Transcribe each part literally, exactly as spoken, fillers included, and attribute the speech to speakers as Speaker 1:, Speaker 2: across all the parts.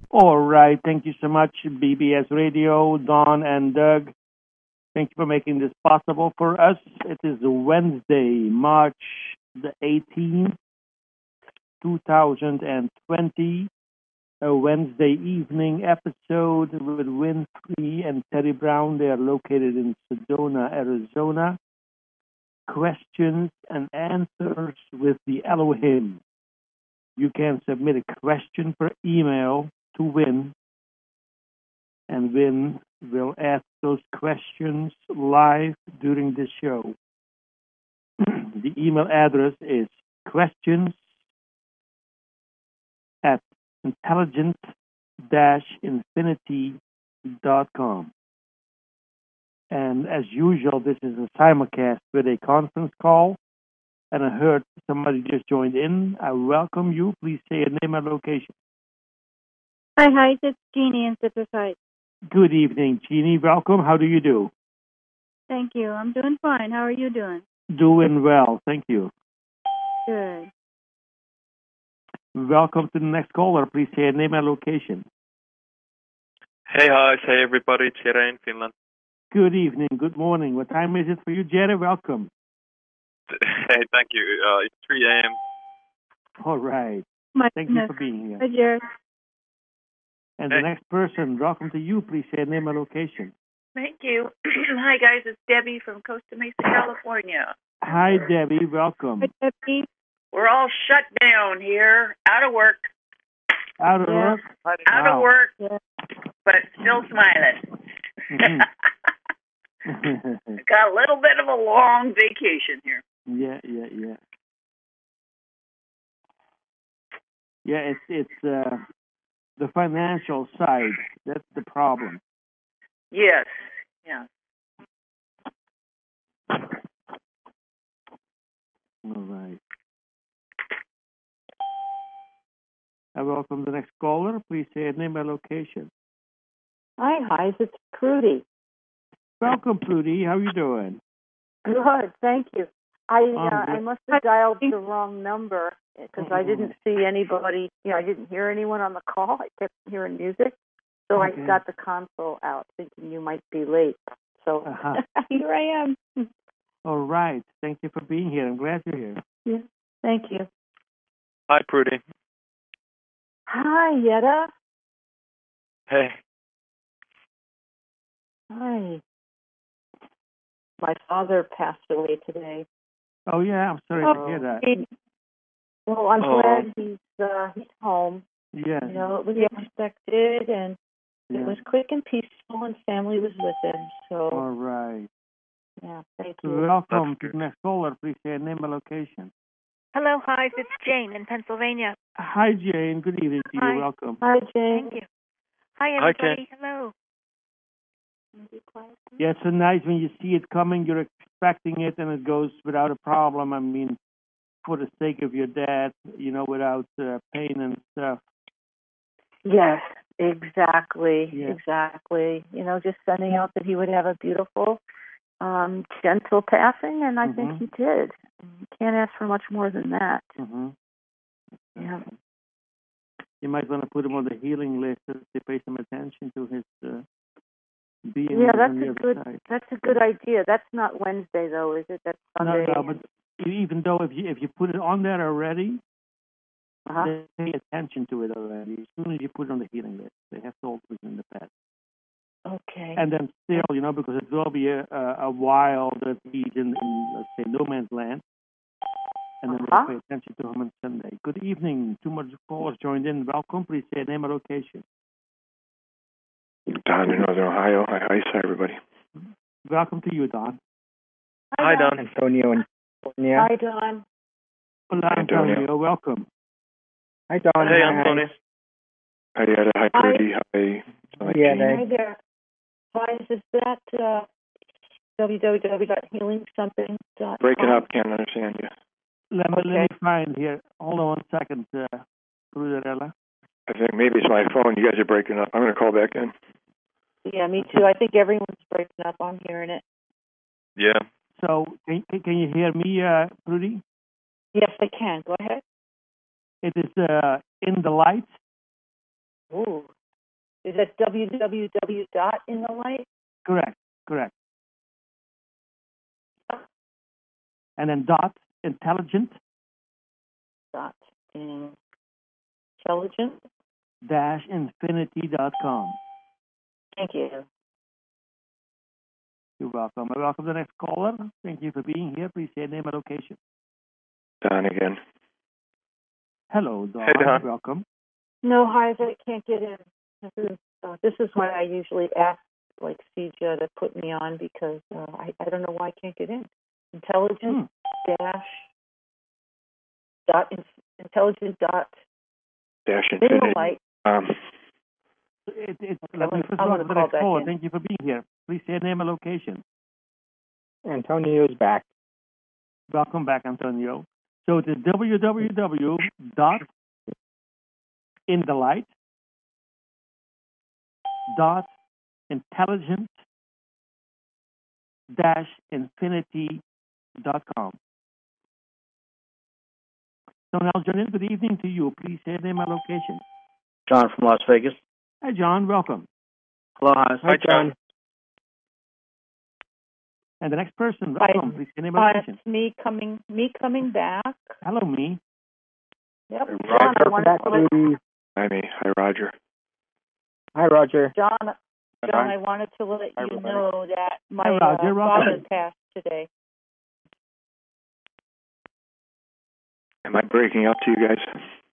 Speaker 1: All right. Thank you so much, B B S Radio, Don and Doug. Thank you for making this possible for us. It is Wednesday, March the eighteenth, two thousand twenty, a Wednesday evening episode with Winfrey and Terry Brown. They are located in Sedona, Arizona. Questions and answers with the Elohim. You can submit a question per email to Win, and Win will ask those questions live during the show. The email address is questions at intelligent dash infinity dot com. And as usual, this is a simulcast with a conference call. And I heard somebody just joined in. I welcome you. Please say your name and location.
Speaker 2: Hi, hi, it's Jeannie in Citrus Heights.
Speaker 1: Good evening, Jeannie. Welcome. How do you do?
Speaker 2: Thank you. I'm doing fine. How are you doing?
Speaker 1: Doing well. Thank you.
Speaker 2: Good.
Speaker 1: Welcome to the next caller. Please say your name and location.
Speaker 3: Hey, hi. Hey, everybody. It's Jere in Finland.
Speaker 1: Good evening. Good morning. What time is it for you, Jere? Welcome.
Speaker 3: Hey, thank you. Uh, it's three a.m.
Speaker 1: All right.
Speaker 2: My
Speaker 1: Thank
Speaker 2: goodness.
Speaker 1: you for being here.
Speaker 2: Hi, Jared.
Speaker 1: And
Speaker 3: Hey.
Speaker 1: the next person, welcome to you. Please say your name and location.
Speaker 4: Thank you. Hi, guys. It's Debbie from Costa Mesa, California.
Speaker 1: Hi, Debbie. Welcome.
Speaker 2: Hi, Debbie.
Speaker 4: We're all shut down here, out of work,
Speaker 1: Out of
Speaker 2: Yeah.
Speaker 1: work?
Speaker 4: out
Speaker 1: Wow.
Speaker 4: of work,
Speaker 2: Yeah.
Speaker 4: but still smiling.
Speaker 1: Mhm.
Speaker 4: Got a little bit of a long vacation here.
Speaker 1: Yeah, yeah, yeah. Yeah, it's it's uh, the financial side. That's the problem.
Speaker 4: Yes. Yeah.
Speaker 1: All right. I welcome the next caller. Please say your name and location.
Speaker 5: Hi, hi, it's Prudy.
Speaker 1: Welcome, Prudy. How you doing?
Speaker 5: Good, thank you. I
Speaker 1: I'm
Speaker 5: uh,
Speaker 1: good.
Speaker 5: I must have dialed the wrong number because I didn't see anybody. You know, I didn't hear anyone on the call. I kept hearing music, so
Speaker 1: Okay.
Speaker 5: I got the console out, thinking you might be late. So
Speaker 1: Uh-huh.
Speaker 5: here I am.
Speaker 1: All right. Thank you for being here. I'm glad you're here.
Speaker 5: Yeah, thank you.
Speaker 3: Hi, Prudy.
Speaker 5: Hi, Yetta.
Speaker 3: Hey.
Speaker 5: Hi. My father passed away today.
Speaker 1: Oh yeah, I'm sorry to hear that.
Speaker 5: Well, I'm
Speaker 3: Oh.
Speaker 5: glad he's uh, he's home.
Speaker 1: Yeah.
Speaker 5: You know, it was unexpected, and
Speaker 1: yeah.
Speaker 5: it was quick and peaceful, and family was with him. So,
Speaker 1: All right.
Speaker 5: yeah, thank you.
Speaker 1: Welcome
Speaker 3: That's
Speaker 1: to
Speaker 3: good.
Speaker 1: the next caller. Please say your name and location.
Speaker 6: Hello, hi, it's Jane in Pennsylvania.
Speaker 1: Hi, Jane. Good evening to you.
Speaker 6: Hi.
Speaker 1: Welcome.
Speaker 5: Hi, Jane.
Speaker 6: Thank you. Hi,
Speaker 3: Hi,
Speaker 6: everybody. Hello.
Speaker 1: Yeah, it's so nice when you see it coming, you're expecting it, and it goes without a problem. I mean, for the sake of your dad, you know, without uh, pain and stuff.
Speaker 5: Yes, exactly,
Speaker 1: Yeah.
Speaker 5: exactly. You know, just sending out that he would have a beautiful, um, gentle passing, and I
Speaker 1: Mhm.
Speaker 5: think he did. You can't ask for much more than that.
Speaker 1: Mm-hmm.
Speaker 5: Yeah.
Speaker 1: You might want to put him on the healing list to to pay some attention to his uh, being
Speaker 5: Yeah,
Speaker 1: on
Speaker 5: that's
Speaker 1: the
Speaker 5: a
Speaker 1: other
Speaker 5: good.
Speaker 1: side.
Speaker 5: That's a good idea. That's not Wednesday though, is it? That's Sunday.
Speaker 1: No, no, but even though if you if you put it on there already,
Speaker 5: uh-huh.
Speaker 1: they pay attention to it already. As soon as you put it on the healing list, they have told us in the past.
Speaker 5: Okay.
Speaker 1: And then still, you know, because it will be a a, a while that he's in, in let's say no man's land, and then
Speaker 5: Uh-huh.
Speaker 1: we'll pay attention to him on Sunday. Good evening. Two more callers joined in. Welcome. Please say name and location.
Speaker 7: Don in Northern Ohio. Hi, hi, hi, everybody.
Speaker 1: Welcome to you, Don.
Speaker 3: Hi, Don.
Speaker 8: Antonio in California.
Speaker 5: Hi, Don.
Speaker 1: Hola,
Speaker 7: Antonio.
Speaker 1: Antonio. Welcome.
Speaker 8: Hi, Don.
Speaker 3: Hey,
Speaker 8: Hi.
Speaker 3: Anthony.
Speaker 7: Hi, Yetta. Hi,
Speaker 5: Hi.
Speaker 7: Prudy. Hi, hi,
Speaker 8: Yeah,
Speaker 7: Jean.
Speaker 8: they-
Speaker 5: Hi there. Hi, is that uh, w w w dot healing something dot com?
Speaker 7: Breaking up. Can't understand you.
Speaker 1: Let me,
Speaker 5: Okay.
Speaker 1: let me find here. Hold on one second, uh, Prudarella.
Speaker 7: I think maybe it's my phone. You guys are breaking up. I'm going to call back in.
Speaker 5: Yeah, me too. I think everyone's breaking up. I'm hearing it.
Speaker 3: Yeah.
Speaker 1: So, can, can you hear me, uh, Prudy?
Speaker 5: Yes, I can. Go ahead.
Speaker 1: It is uh, In the Light.
Speaker 5: Ooh, Is that www dot in the light?
Speaker 1: Correct, correct. And then dot intelligent
Speaker 5: Dot intelligent.
Speaker 1: dash infinity dot com.
Speaker 5: Thank you.
Speaker 1: You're welcome. I welcome the next caller. Thank you for being here. Please say name and location.
Speaker 7: Don again.
Speaker 1: Hello, Don.
Speaker 3: Hey, Don.
Speaker 1: Welcome.
Speaker 5: No, hi, I can't get in. This is uh, this is why I usually ask like C J to put me on because uh, I I don't know why I can't get in. Intelligent
Speaker 1: Hmm.
Speaker 5: dash dot in, intelligent dot
Speaker 7: Dash
Speaker 5: in the
Speaker 7: infinity.
Speaker 5: light.
Speaker 7: Um,
Speaker 1: It, it,
Speaker 5: Okay,
Speaker 1: let me
Speaker 5: I'm
Speaker 1: first
Speaker 5: gonna
Speaker 1: welcome the
Speaker 5: call
Speaker 1: next
Speaker 5: back
Speaker 1: caller.
Speaker 5: in.
Speaker 1: Thank you for being here. Please say name and location.
Speaker 8: Antonio's back.
Speaker 1: Welcome back, Antonio. So it is www dot in the light dot intelligent dash infinity dot com. So now, John, good evening to you. Please say name and location.
Speaker 9: John from Las Vegas.
Speaker 1: Hi, John. Welcome.
Speaker 9: Hello, hi.
Speaker 8: Hi, John.
Speaker 1: And the next person,
Speaker 5: Hi.
Speaker 1: welcome. Please say name and
Speaker 5: Uh,
Speaker 1: location.
Speaker 5: it's me coming me coming back.
Speaker 1: Hello, me.
Speaker 5: Yep.
Speaker 7: Hey,
Speaker 5: John, I
Speaker 8: Welcome
Speaker 5: wanted
Speaker 8: back
Speaker 5: to let,
Speaker 8: to...
Speaker 7: hi, me. Hi, Roger.
Speaker 8: Hi, Roger.
Speaker 5: John
Speaker 7: Hi,
Speaker 5: John,
Speaker 7: Don.
Speaker 5: I wanted to let
Speaker 7: Hi,
Speaker 5: you
Speaker 7: everybody.
Speaker 5: know that my
Speaker 1: Hi, Roger.
Speaker 5: uh,
Speaker 1: Welcome.
Speaker 5: father passed today.
Speaker 7: Am I breaking up to you guys?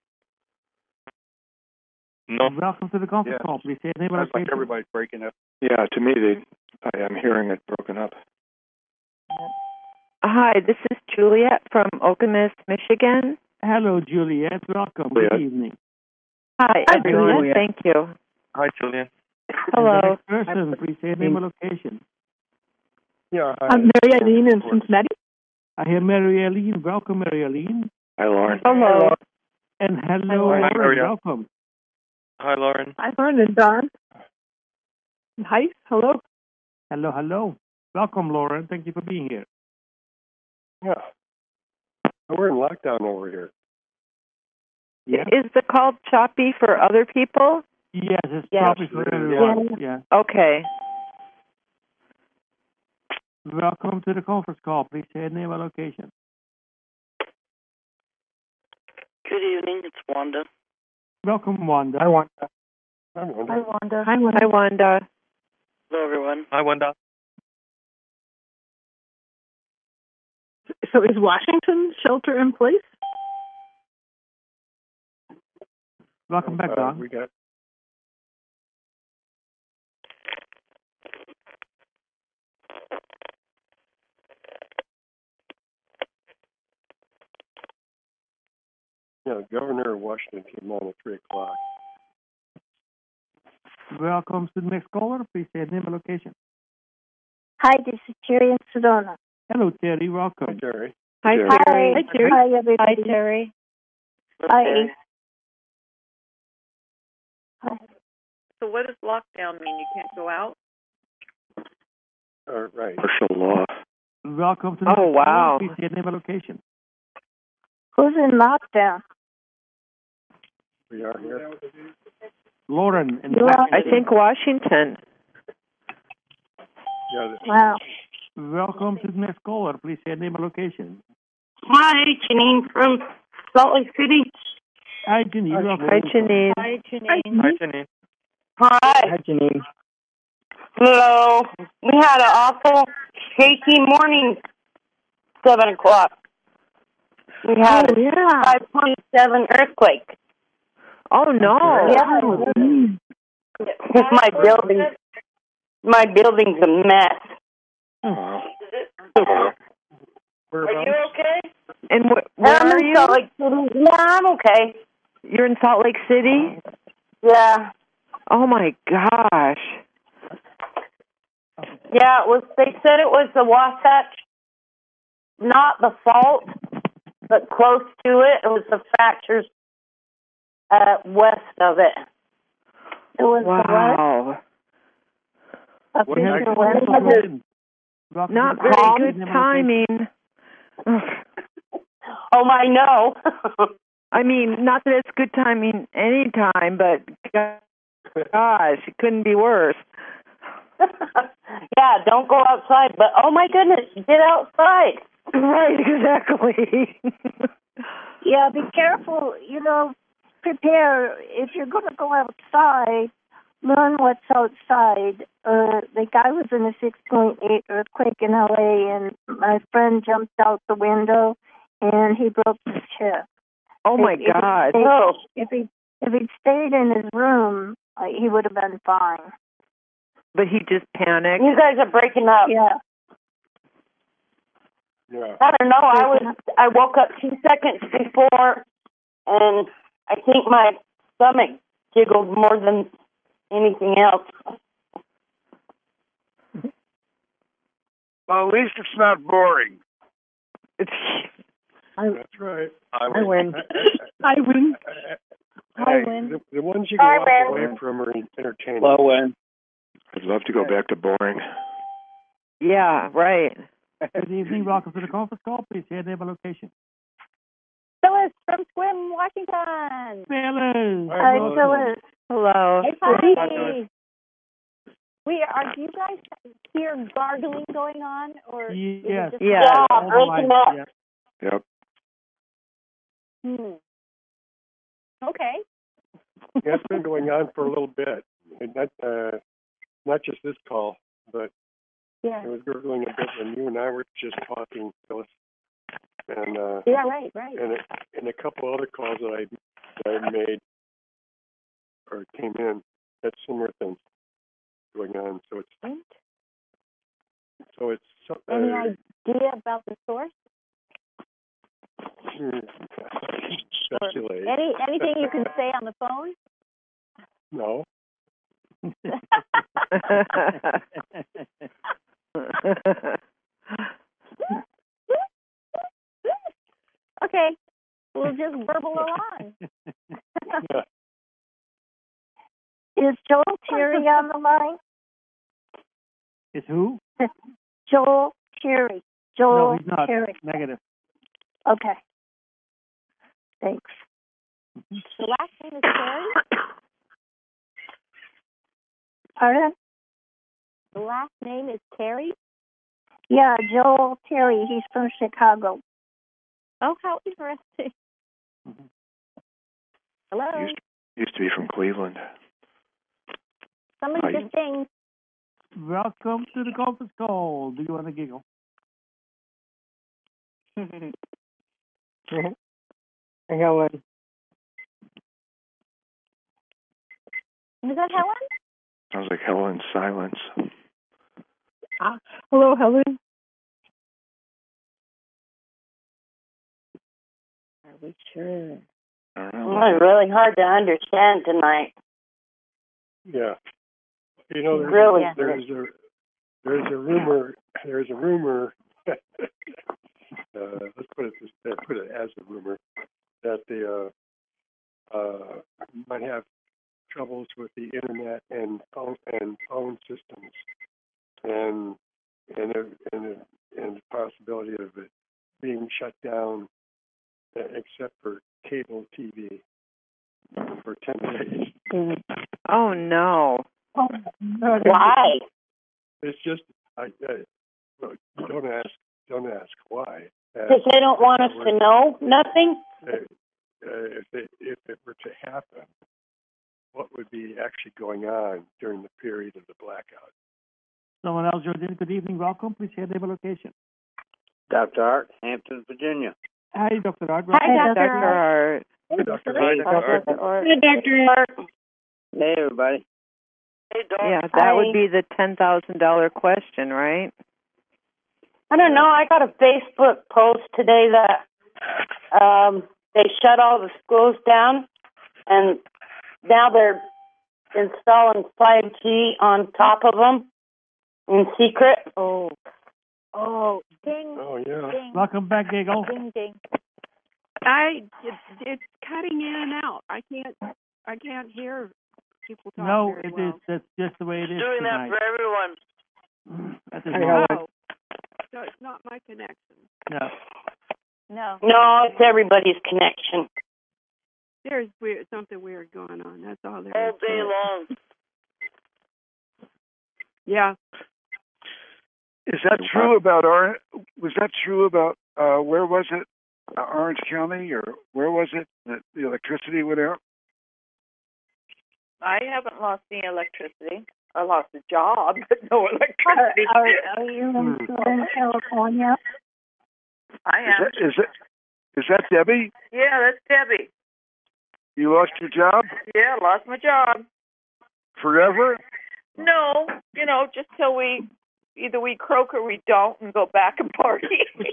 Speaker 3: No.
Speaker 1: Welcome to the conference
Speaker 7: Yeah.
Speaker 1: call. Please say name and
Speaker 7: Sounds like
Speaker 1: location.
Speaker 7: everybody's breaking up. Yeah, to me, they, I am hearing it broken up.
Speaker 10: Hi, this is Juliet from Okemos, Michigan.
Speaker 1: Hello, Juliet. Welcome.
Speaker 7: Juliet.
Speaker 1: Good evening.
Speaker 10: Hi,
Speaker 5: Hi,
Speaker 10: everyone.
Speaker 8: Juliet.
Speaker 10: Thank you.
Speaker 3: Hi, Julian.
Speaker 10: Hello.
Speaker 1: And the next person, please say name and location.
Speaker 7: Yeah, hi.
Speaker 11: I'm Mary Eileen in Cincinnati.
Speaker 1: I hear Mary Eileen. Welcome, Mary Eileen.
Speaker 7: Hi, Lauren.
Speaker 10: Hello.
Speaker 1: And hello,
Speaker 3: Hi,
Speaker 1: Lauren.
Speaker 3: Maria.
Speaker 1: Welcome.
Speaker 3: Hi, Lauren.
Speaker 11: Hi, Lauren and Don. Hi, hello.
Speaker 1: Hello, hello. Welcome, Lauren. Thank you for being here.
Speaker 7: Yeah. We're in lockdown over here.
Speaker 1: Yeah.
Speaker 10: Is the call choppy for other people?
Speaker 1: Yes, it's
Speaker 5: Yes.
Speaker 1: probably for everyone. Yeah.
Speaker 10: Okay.
Speaker 1: Welcome to the conference call. Please say name and location.
Speaker 12: Good evening, it's Wanda.
Speaker 1: Welcome, Wanda.
Speaker 8: Hi, Wanda.
Speaker 7: Hi, Wanda.
Speaker 5: Hi, Wanda.
Speaker 11: Hi, Wanda.
Speaker 10: Hi, Wanda.
Speaker 12: Hello, everyone.
Speaker 3: Hi, Wanda.
Speaker 11: So is Washington shelter in place?
Speaker 1: Welcome back,
Speaker 7: Uh,
Speaker 1: Don.
Speaker 7: we got. Yeah, Governor of Washington came on at three o'clock.
Speaker 1: Welcome to the next caller. Please say name and location.
Speaker 2: Hi, this is Terry in Sedona.
Speaker 1: Hello, Terry.
Speaker 7: Hi,
Speaker 1: Welcome.
Speaker 7: Terry.
Speaker 10: Hi,
Speaker 7: Terry.
Speaker 10: Terry.
Speaker 11: Hi, Terry.
Speaker 2: Hi, everybody.
Speaker 5: Hi, Terry.
Speaker 2: Hi.
Speaker 4: Hi. So what does lockdown mean? You can't go out?
Speaker 7: All right. Martial law.
Speaker 1: Welcome to the
Speaker 10: Oh,
Speaker 1: next
Speaker 10: wow.
Speaker 1: caller. Please say name and location.
Speaker 2: Who's in lockdown?
Speaker 7: We are here.
Speaker 1: Lauren. In
Speaker 2: You are-
Speaker 10: I think Washington.
Speaker 7: Yeah. the-
Speaker 2: Wow.
Speaker 1: Welcome to the next caller. Please say name and location.
Speaker 11: Hi, Janine from Salt Lake City.
Speaker 1: Hi, Janine. Welcome.
Speaker 10: Hi, Janine.
Speaker 5: Hi, Janine.
Speaker 3: Hi, Janine.
Speaker 8: Hi,
Speaker 11: Hi.
Speaker 8: Janine.
Speaker 11: Hello. We had an awful, shaky morning, seven o'clock. We had
Speaker 10: Oh, yeah.
Speaker 11: a five point seven earthquake.
Speaker 10: Oh, no.
Speaker 11: Yeah. Because my building, my building's a mess.
Speaker 7: Oh.
Speaker 11: Are you okay?
Speaker 10: And wh- where
Speaker 11: I'm
Speaker 10: are
Speaker 11: in
Speaker 10: you?
Speaker 11: Salt Lake City. Yeah, I'm okay.
Speaker 10: You're in Salt Lake City?
Speaker 11: Yeah.
Speaker 10: Oh, my gosh.
Speaker 11: Yeah, it was. They said it was the Wasatch, not the fault, but close to it. It was the fractures uh, west of it.
Speaker 2: It was
Speaker 10: Wow.
Speaker 2: Up
Speaker 1: What
Speaker 2: in
Speaker 1: happened?
Speaker 2: the
Speaker 1: What
Speaker 2: west.
Speaker 1: happened? Welcome
Speaker 10: Not
Speaker 1: to the
Speaker 10: very
Speaker 1: call.
Speaker 10: good
Speaker 1: Name and location.
Speaker 10: timing.
Speaker 11: Oh, I know.
Speaker 10: I mean, not that it's good timing any time, but Gosh, it couldn't be worse.
Speaker 11: Yeah, don't go outside. But, oh, my goodness, get outside.
Speaker 10: Right, exactly.
Speaker 13: Yeah, be careful. You know, prepare. If you're going to go outside, learn what's outside. Uh, the guy was in a six point eight earthquake in L A, and my friend jumped out the window, and he broke his hip.
Speaker 10: Oh, my
Speaker 13: if, if
Speaker 10: God.
Speaker 13: He stayed,
Speaker 11: Oh.
Speaker 13: If he if he'd stayed in his room, uh, he would have been fine.
Speaker 10: But he just panicked.
Speaker 11: You guys are breaking up.
Speaker 13: Yeah.
Speaker 7: Yeah.
Speaker 11: I don't know. I was. I woke up two seconds before, and I think my stomach jiggled more than anything else.
Speaker 14: Well, at least it's not boring.
Speaker 10: It's.
Speaker 7: That's right.
Speaker 14: I
Speaker 10: I win.
Speaker 8: I win.
Speaker 7: Hey,
Speaker 8: win.
Speaker 7: the, the ones you can
Speaker 11: Hi,
Speaker 7: walk
Speaker 11: Win.
Speaker 7: away from are entertaining.
Speaker 9: Hello, Win.
Speaker 15: I'd love to go back to boring.
Speaker 10: Yeah, right.
Speaker 1: Good evening. Welcome to the conference call. Please share name and location.
Speaker 2: Phyllis from Squim, Washington.
Speaker 1: Phyllis.
Speaker 13: Hi, Phyllis.
Speaker 10: Hello.
Speaker 2: Hi. We are. Do you guys hear gargling going on, or is it
Speaker 1: Yes.
Speaker 2: just
Speaker 10: Yeah.
Speaker 11: Yeah,
Speaker 1: All the
Speaker 11: breaking
Speaker 1: lines,
Speaker 11: up.
Speaker 1: yeah.
Speaker 15: Yep.
Speaker 2: Hmm. Okay.
Speaker 7: That's been going on for a little bit. And not, uh, not just this call, but
Speaker 2: Yeah.
Speaker 7: it was gurgling a bit when you and I were just talking, Phyllis. And, uh,
Speaker 2: Yeah. Right. Right.
Speaker 7: and, a, and a couple other calls that I, that I made or came in, had similar things going on. So it's,
Speaker 2: Right.
Speaker 7: so it's, so-
Speaker 2: Any
Speaker 7: uh,
Speaker 2: idea about the source?
Speaker 7: hmm, speculate.
Speaker 2: Any anything you can say on the phone?
Speaker 7: No.
Speaker 2: Okay. We'll just burble along.
Speaker 7: Yeah.
Speaker 13: Is Joel Terry on the line?
Speaker 1: Is who?
Speaker 13: Joel Terry.
Speaker 1: No,
Speaker 13: Joel
Speaker 1: he's not.
Speaker 13: Terry.
Speaker 1: Negative.
Speaker 13: Okay. Thanks.
Speaker 2: The last name is Terry.
Speaker 13: Pardon?
Speaker 2: The last name is Terry.
Speaker 13: Yeah, Joel Terry. He's from Chicago.
Speaker 2: Oh, how interesting. Hello.
Speaker 15: Used used to be from Cleveland.
Speaker 2: Somebody
Speaker 15: Hi.
Speaker 2: just sing.
Speaker 1: Welcome to the conference call. Do you want to giggle?
Speaker 8: Hey, Helen.
Speaker 2: Is that Helen?
Speaker 15: Sounds like Helen's silence.
Speaker 8: Ah, hello, Helen.
Speaker 2: Are we sure?
Speaker 15: I don't
Speaker 11: It
Speaker 15: know.
Speaker 11: was really hard to understand tonight.
Speaker 7: Yeah. You know, there's,
Speaker 11: Really?
Speaker 7: there's a there's a rumor there's a rumor uh, let's put it this, uh, put it as a rumor that they uh, uh, might have troubles with the internet and phone and phone systems, and and a, and a, and the possibility of it being shut down, uh, except for cable T V for ten days.
Speaker 10: Oh, no.
Speaker 11: Why?
Speaker 7: It's just I, I well, don't ask don't ask why. Uh,
Speaker 11: Because they don't want us to know nothing?
Speaker 7: uh, uh, if it if it were to happen, what would be actually going on during the period of the blackout?
Speaker 1: Someone else joined in. Good evening. Welcome. Please share name and location.
Speaker 9: Doctor Art, Hampton, Virginia.
Speaker 1: Hi, Doctor Art.
Speaker 2: Hi,
Speaker 1: Welcome.
Speaker 2: Doctor
Speaker 10: Doctor Art.
Speaker 7: Hey, Doctor
Speaker 9: Hey,
Speaker 7: Art.
Speaker 9: Doctor Art.
Speaker 11: Hey, Doctor Art.
Speaker 9: Hey, everybody.
Speaker 12: Hey, Doc.
Speaker 10: Yeah, that
Speaker 11: Hi.
Speaker 10: would be the ten thousand dollars question, right?
Speaker 11: I don't know. I got a Facebook post today that um, they shut all the schools down, and now they're installing five G on top of them in secret.
Speaker 2: Oh. Oh. Ding.
Speaker 7: Oh yeah.
Speaker 2: Ding.
Speaker 1: Welcome back, Giggle.
Speaker 2: Ding. Ding.
Speaker 5: I it's, it's cutting in and out. I can't I can't hear people talk
Speaker 1: No,
Speaker 5: very
Speaker 1: it
Speaker 5: well.
Speaker 1: is. That's just the way it is
Speaker 12: Doing
Speaker 1: tonight.
Speaker 12: that for everyone.
Speaker 1: That is
Speaker 8: Hey,
Speaker 1: wrong.
Speaker 8: Helen.
Speaker 5: Oh, so it's not my connection.
Speaker 1: No.
Speaker 2: No.
Speaker 11: No, it's everybody's connection.
Speaker 8: There's weird something weird going on. That's all there
Speaker 12: All
Speaker 8: is.
Speaker 12: day long.
Speaker 8: Yeah.
Speaker 14: Is that true about Orange? Was that true about uh, where was it? Uh, Orange County, or where was it that the electricity went out?
Speaker 4: I haven't lost any electricity. I lost a job, but no electricity.
Speaker 13: Are, are, are you in Southern California?
Speaker 4: I
Speaker 14: Is
Speaker 4: am.
Speaker 14: that, is that is that Debbie?
Speaker 4: Yeah, that's Debbie.
Speaker 14: You lost your job
Speaker 4: Yeah, lost my job.
Speaker 14: forever?
Speaker 4: No, you know, just till we either we croak or we don't and go back and party.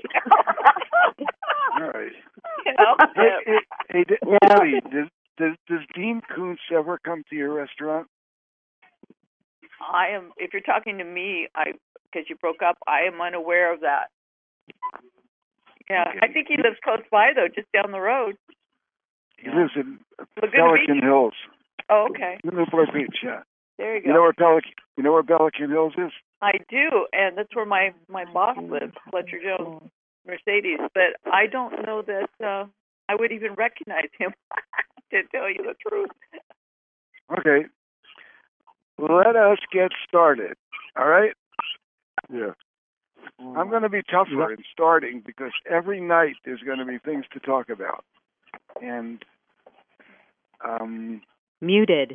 Speaker 14: All right.
Speaker 4: You know?
Speaker 14: Hey, hey, hey De-
Speaker 13: Yeah.
Speaker 14: Debbie, does, does does Dean Koontz ever come to your restaurant?
Speaker 4: I am. If you're talking to me, I because you broke up, I am unaware of that. Yeah,
Speaker 14: Okay.
Speaker 4: I think he lives close by though, just down the road.
Speaker 14: He lives in
Speaker 4: Laguna
Speaker 14: Pelican
Speaker 4: Beach.
Speaker 14: Hills.
Speaker 4: Oh, okay.
Speaker 14: Newport Beach, yeah.
Speaker 4: There you go.
Speaker 14: You know where Pelican you know where Pelican Hills is?
Speaker 4: I do, and that's where my my boss lives, Fletcher Jones, Mercedes. But I don't know that uh, I would even recognize him. To tell you the truth.
Speaker 14: Okay. Let us get started. All right?
Speaker 7: Yeah.
Speaker 14: I'm going to be tougher in starting because every night there's going to be things to talk about. And um
Speaker 10: Muted.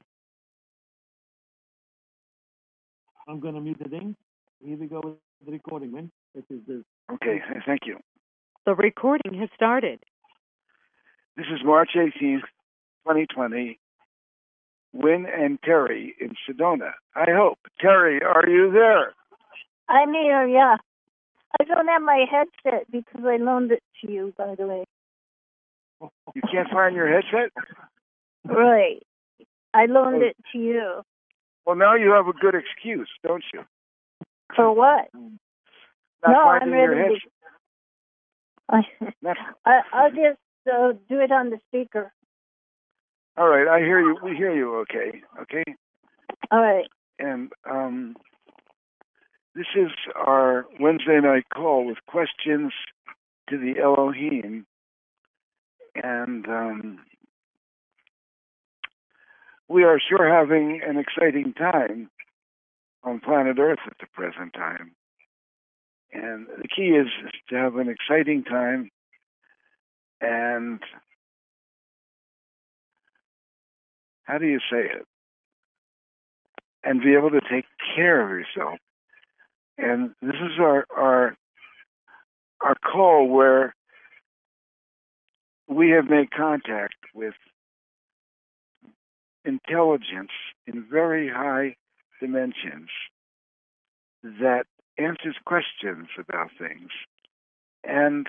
Speaker 1: I'm going to mute the thing. Here we go with the recording, man. This is the
Speaker 14: okay, thank you.
Speaker 10: The recording has started.
Speaker 14: This is March eighteenth, twenty twenty. Win and Terry in Sedona. I hope. Terry, are you there?
Speaker 13: I'm here, yeah. I don't have my headset because I loaned it to you, by the way.
Speaker 14: You can't find your headset?
Speaker 13: Right. I loaned
Speaker 14: Oh.
Speaker 13: it to you.
Speaker 14: Well, now you have a good excuse, don't you?
Speaker 13: For what?
Speaker 14: Not
Speaker 13: no, I'm
Speaker 14: finding your
Speaker 13: ready
Speaker 14: headset.
Speaker 13: to...
Speaker 14: Not...
Speaker 13: I, I'll just uh, do it on the speaker.
Speaker 14: All right, I hear you. We hear you okay. Okay?
Speaker 13: All right.
Speaker 14: And um, this is our Wednesday night call with questions to the Elohim. And um, we are sure having an exciting time on planet Earth at the present time. And the key is to have an exciting time and how do you say it? And be able to take care of yourself. And this is our our our call where we have made contact with intelligence in very high dimensions that answers questions about things. And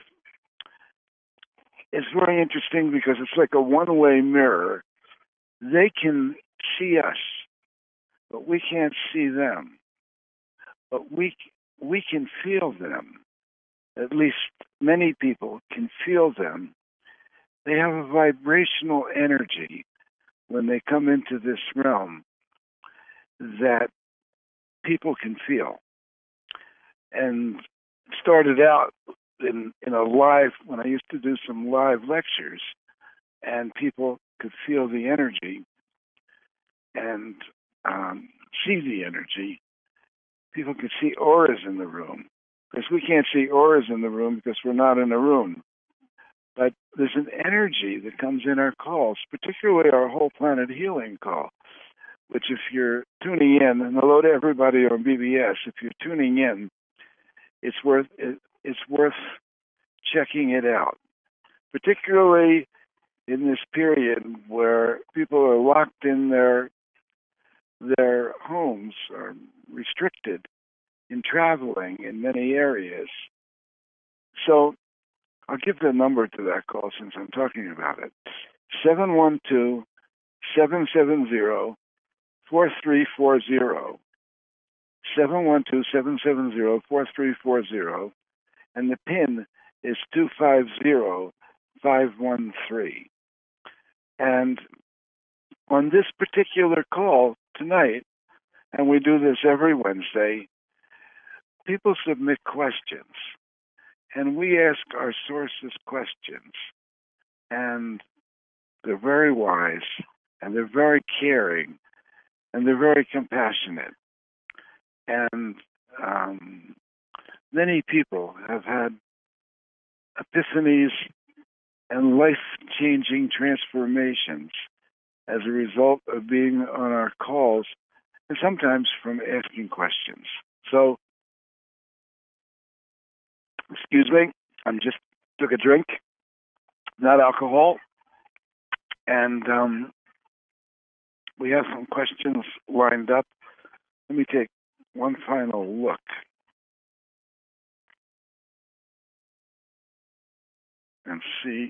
Speaker 14: it's very interesting because it's like a one-way mirror. They can see us, but we can't see them. But we we can feel them. At least many people can feel them. They have a vibrational energy when they come into this realm that people can feel. And started out in in a live, when I used to do some live lectures, and people could feel the energy and um, see the energy. People could see auras in the room, because we can't see auras in the room because we're not in a room. But there's an energy that comes in our calls, particularly our whole planet healing call, which if you're tuning in, and hello to everybody on B B S, if you're tuning in, it's worth it, it's worth checking it out, particularly in this period where people are locked in their their homes, are restricted in traveling in many areas. So I'll give the number to that call since I'm talking about it. seven one two, seven seven zero, four three four zero. seven one two, seven seven zero, four three four zero. And the PIN is two five zero, five one three. And on this particular call tonight, and we do this every Wednesday, people submit questions. And we ask our sources questions. And they're very wise, and they're very caring, and they're very compassionate. And um, many people have had epiphanies and life-changing transformations as a result of being on our calls, and sometimes from asking questions. So, excuse me, I just took a drink, not alcohol, and um, we have some questions lined up. Let me take one final look. And see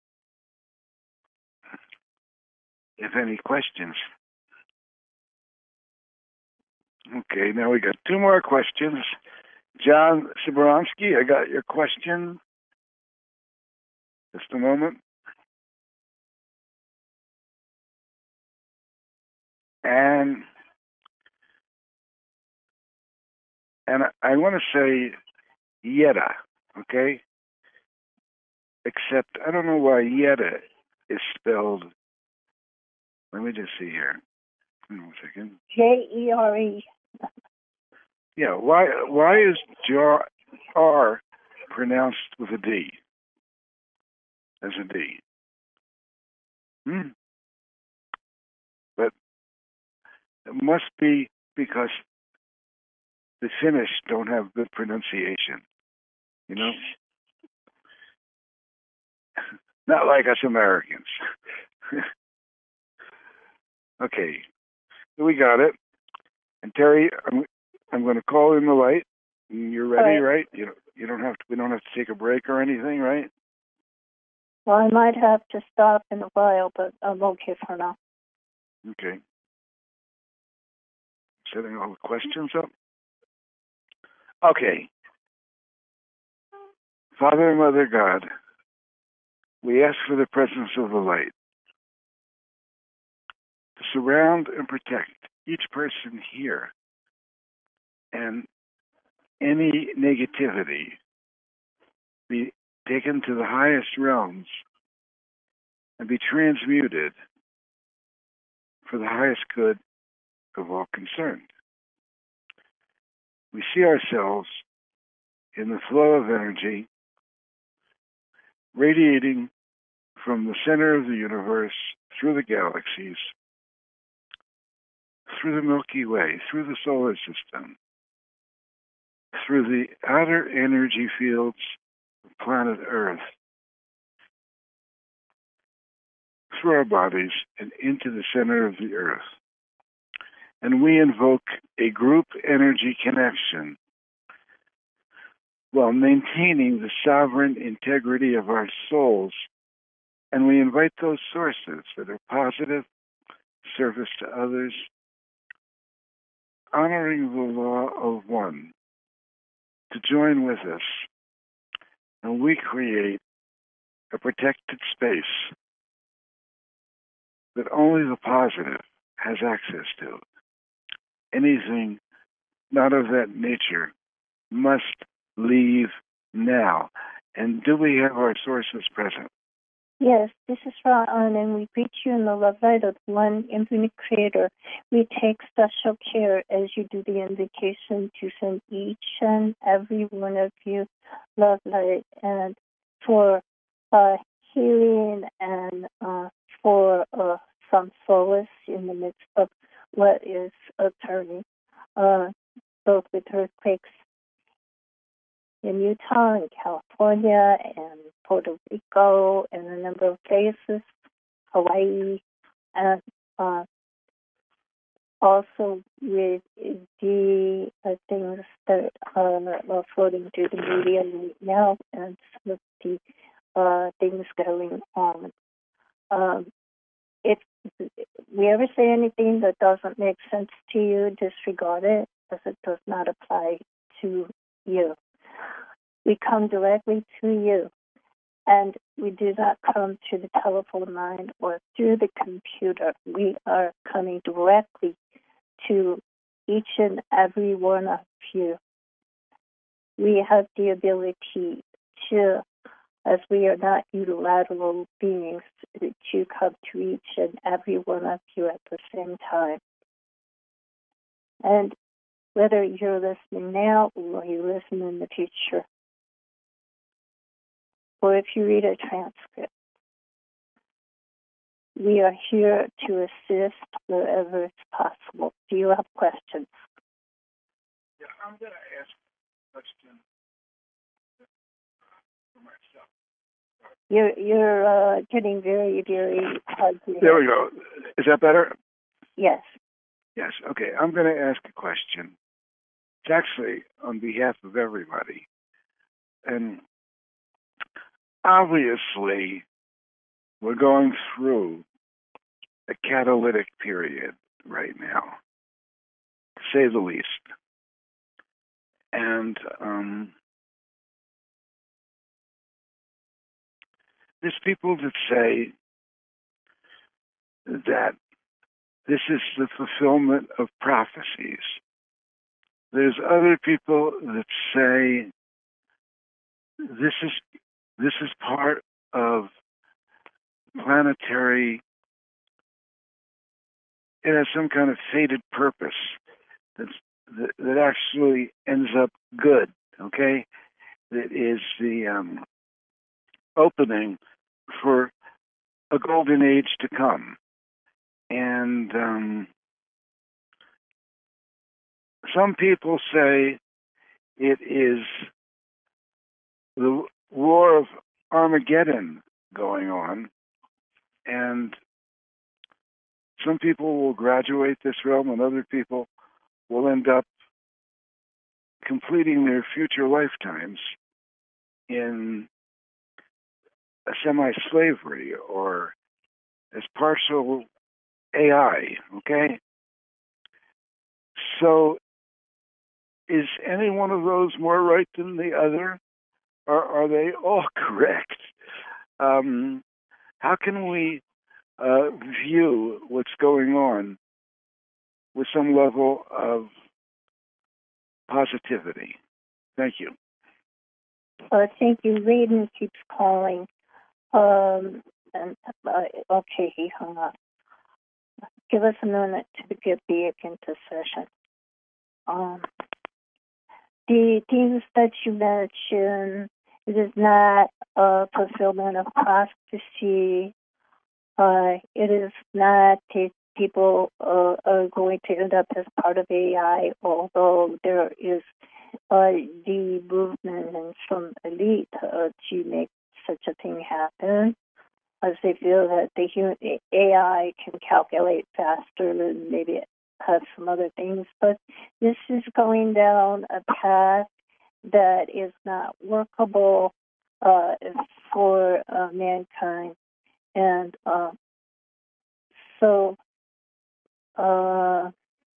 Speaker 14: if any questions. Okay, now we got two more questions. John Siboronsky, I got your question. Just a moment. And and I want to say Yetta, okay? Except I don't know why Yetta is spelled. Let me just see here. One second.
Speaker 13: J E R E.
Speaker 14: Yeah, why why is Jar R pronounced with a D? As a D. Hmm. But it must be because the Finnish don't have good pronunciation. You know? Not like us Americans. Okay, we got it. And Terry, I'm I'm going to call in the light. You're ready, right? right? You don't, you don't have to. We don't have to take a break or anything, right?
Speaker 13: Well, I might have to stop in a while, but I'm okay for now.
Speaker 14: Okay. Setting all the questions up. Okay. Father and Mother God, we ask for the presence of the light to surround and protect each person here, and any negativity be taken to the highest realms and be transmuted for the highest good of all concerned. We see ourselves in the flow of energy radiating from the center of the universe through the galaxies, through the Milky Way, through the solar system, through the outer energy fields of planet Earth, through our bodies and into the center of the Earth. And we invoke a group energy connection while maintaining the sovereign integrity of our souls. And we invite those sources that are positive, service to others, honoring the law of one, to join with us. And we create a protected space that only the positive has access to. Anything not of that nature must leave now. And do we have our sources present?
Speaker 13: Yes, this is Ra-An, and we greet you in the love light of the one infinite creator. We take special care as you do the invocation to send each and every one of you love light, and for uh, healing and uh, for uh, some solace in the midst of what is occurring, uh, both with earthquakes in Utah and California and Puerto Rico and a number of places, Hawaii, and uh, also with the uh, things that are floating through the media right now and some of the uh, things going on. Um, if we ever say anything that doesn't make sense to you, disregard it, as it does not apply to you. We come directly to you, and we do not come through the telephone line or through the computer. We are coming directly to each and every one of you. We have the ability to as we are not unilateral beings to come to each and every one of you at the same time. And whether you're listening now or you listen in the future, or if you read a transcript, we are here to assist wherever it's possible. Do you have questions?
Speaker 14: Yeah, I'm going to ask a question for myself.
Speaker 13: You're, you're uh, getting very, very hard to hear.
Speaker 14: There we go. Is that better?
Speaker 13: Yes.
Speaker 14: Yes. Okay. I'm going to ask a question. It's actually on behalf of everybody. And obviously, we're going through a catalytic period right now, to say the least. And um, there's people that say that this is the fulfillment of prophecies. There's other people that say this is this is part of planetary. It has some kind of fated purpose that's, that that actually ends up good. Okay, that is the um, opening for a golden age to come. And um, some people say it is the war of Armageddon going on, and some people will graduate this realm and other people will end up completing their future lifetimes in a semi-slavery or as partial A I, okay? So is any one of those more right than the other, or are they all correct? Um, how can we uh, view what's going on with some level of positivity? Thank you.
Speaker 13: Uh, thank you. Raiden keeps calling. Um, and uh, okay, he hung up. Give us a minute to get back into session. Um, the things that you mentioned, it is not a fulfillment of prophecy. Uh, it is not that people uh, are going to end up as part of A I, although there is uh, the movement and some elite uh, to make such a thing happen, as they feel that the human A I can calculate faster and maybe have some other things. But this is going down a path that is not workable uh, for uh, mankind. And uh, so uh,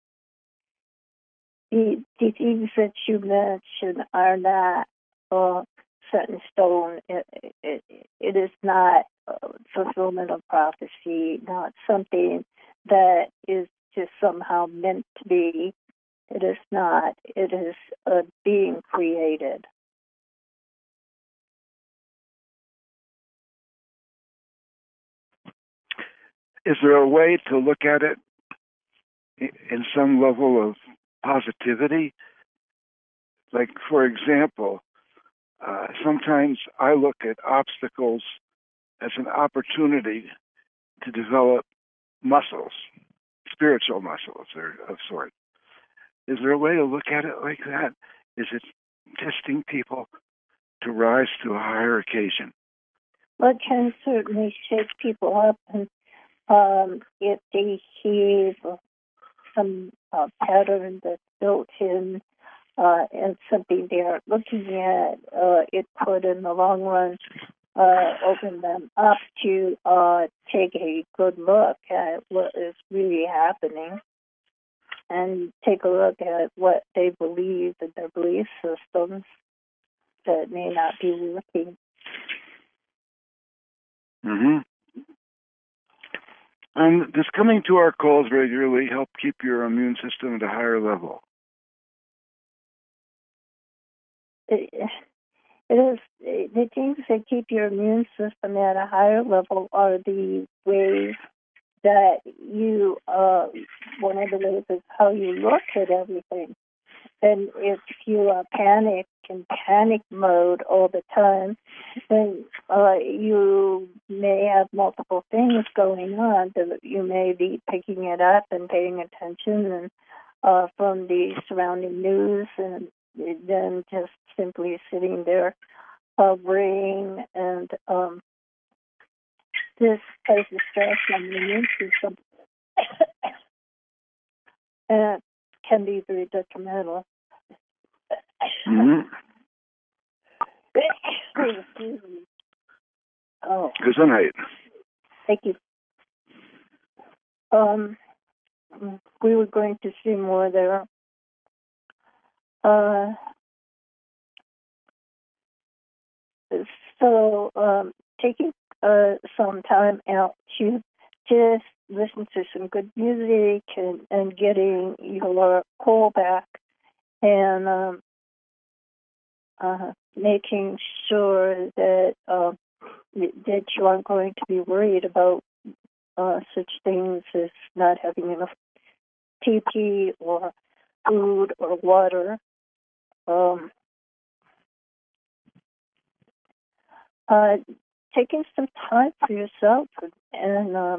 Speaker 13: the, the things that you mentioned are not uh, set in stone. It, it, it is not uh, fulfillment of prophecy, not something that is just somehow meant to be. It is not. It is uh, being created.
Speaker 14: Is there a way to look at it in some level of positivity? Like, for example, uh, sometimes I look at obstacles as an opportunity to develop muscles, spiritual muscles or of sort. Is there a way to look at it like that? Is it testing people to rise to a higher occasion?
Speaker 13: Well, it can certainly shake people up, and um, if they hear some uh, pattern that's built in uh, and something they're looking at, uh, it could, in the long run, uh, open them up to uh, take a good look at what is really happening and take a look at what they believe in their belief systems that may not be working.
Speaker 14: Mm-hmm. And does coming to our calls regularly help keep your immune system at a higher level?
Speaker 13: It, it is the things that keep your immune system at a higher level are the ways that you, uh, one of the ways is how you look at everything. And if you are panicked in panic mode all the time, then uh, you may have multiple things going on. That you may be picking it up and paying attention and uh, from the surrounding news, and then just simply sitting there hovering, and um, this places stress on the immune system. And it can be very detrimental.
Speaker 14: Mhm.
Speaker 13: Oh,
Speaker 14: Gesundheit.
Speaker 13: thank you. Um, we were going to see more there. Uh, so, um, taking uh, some time out to just listen to some good music and, and getting your cool back, and um, uh, making sure that uh, that you aren't going to be worried about uh, such things as not having enough T P or food or water. Um, uh, taking some time for yourself and uh,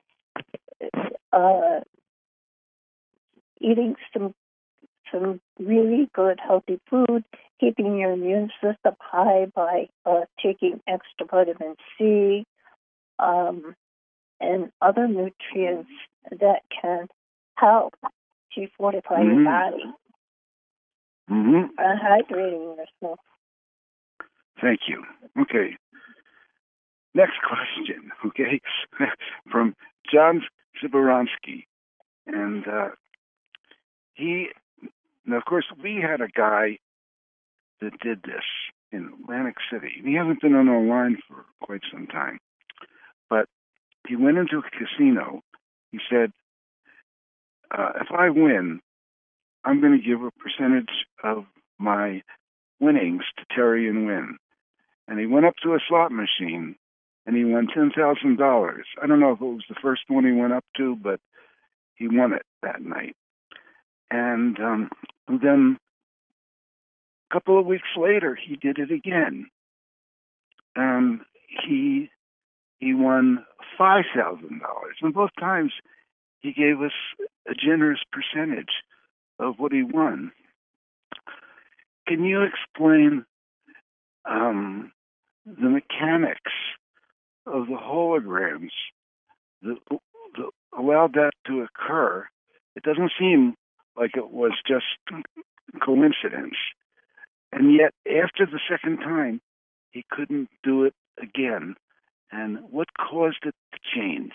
Speaker 13: uh, eating some some really good healthy food, keeping your immune system high by uh, taking extra vitamin C um, and other nutrients that can help to fortify
Speaker 14: Mhm.
Speaker 13: your body,
Speaker 14: Mhm.
Speaker 13: and hydrating yourself.
Speaker 14: Thank you. Okay. Next question, okay, from John Siboronsky. And uh, he, now, of course, we had a guy that did this in Atlantic City. He hasn't been on our line for quite some time. But he went into a casino. He said, uh, if I win, I'm going to give a percentage of my winnings to Terry and Win. And he went up to a slot machine, and he won ten thousand dollars. I don't know if it was the first one he went up to, but he won it that night. And um, then a couple of weeks later, he did it again. Um, he he won five thousand dollars. And both times, he gave us a generous percentage of what he won. Can you explain um, the mechanics of the holograms that, that allowed that to occur? It doesn't seem like it was just coincidence. And yet, after the second time, he couldn't do it again. And what caused it to change?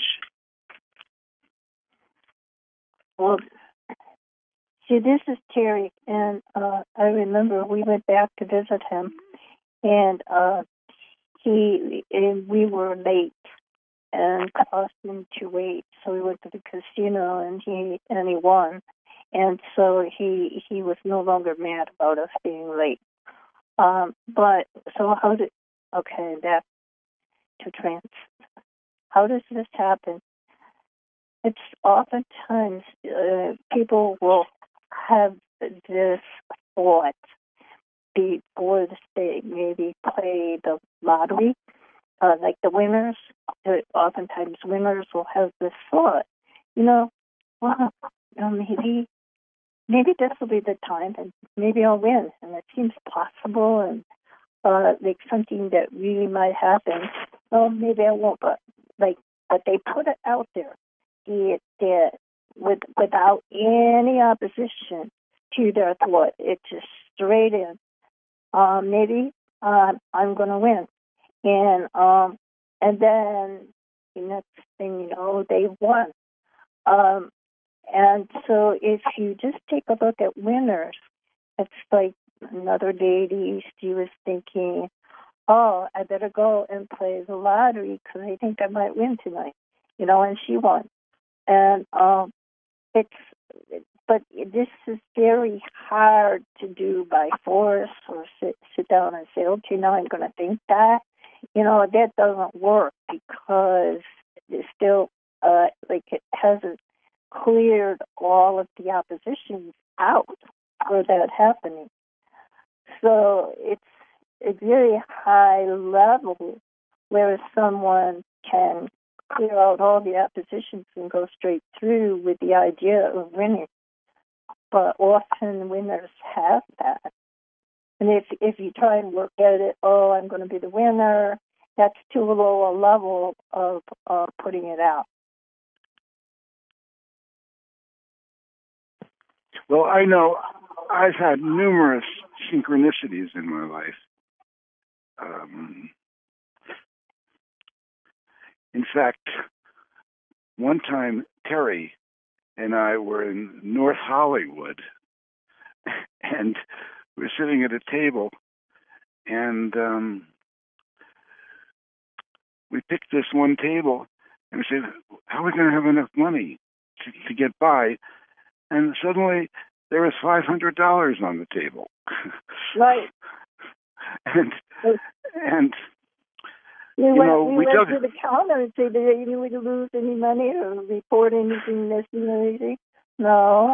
Speaker 13: Well, see, this is Terry, and uh, I remember we went back to visit him, and uh, he and we were late and caused him to wait. So we went to the casino, and he and he won, and so he he was no longer mad about us being late. Um, but so how did okay that to trans? How does this happen? It's oftentimes uh, people will have this thought before they maybe play the lottery, uh, like the winners. Uh, oftentimes winners will have this thought, you know, well, you know, maybe, maybe this will be the time, and maybe I'll win, and it seems possible, and uh, like something that really might happen. Well, maybe I won't, but like, but they put it out there. It did with without any opposition to their thought. It's just straight in. Um, maybe um, I'm going to win, and um, and then the next thing you know, they won. Um, and so if you just take a look at winners, it's like another lady. She was thinking, "Oh, I better go and play the lottery because I think I might win tonight," you know, and she won. And um, it's but this is very hard to do by force or sit, sit down and say, okay, now I'm going to think that. You know, that doesn't work because it's still, uh, like, it hasn't cleared all of the oppositions out for that happening. So it's a very high level where someone can clear out all the oppositions and go straight through with the idea of winning. But often winners have that. And if if you try and look at it, oh, I'm going to be the winner, that's too low a level of uh, putting it out.
Speaker 14: Well, I know I've had numerous synchronicities in my life. Um, in fact, one time Terry and I were in North Hollywood, and we were sitting at a table, and um, we picked this one table, and we said, how are we going to have enough money to, to get by? And suddenly, there was five hundred dollars on the table.
Speaker 13: Right.
Speaker 14: and, and
Speaker 13: we
Speaker 14: you
Speaker 13: went,
Speaker 14: know,
Speaker 13: we,
Speaker 14: we
Speaker 13: went
Speaker 14: took
Speaker 13: to the counter and said, did you lose any money or report anything missing or anything? No.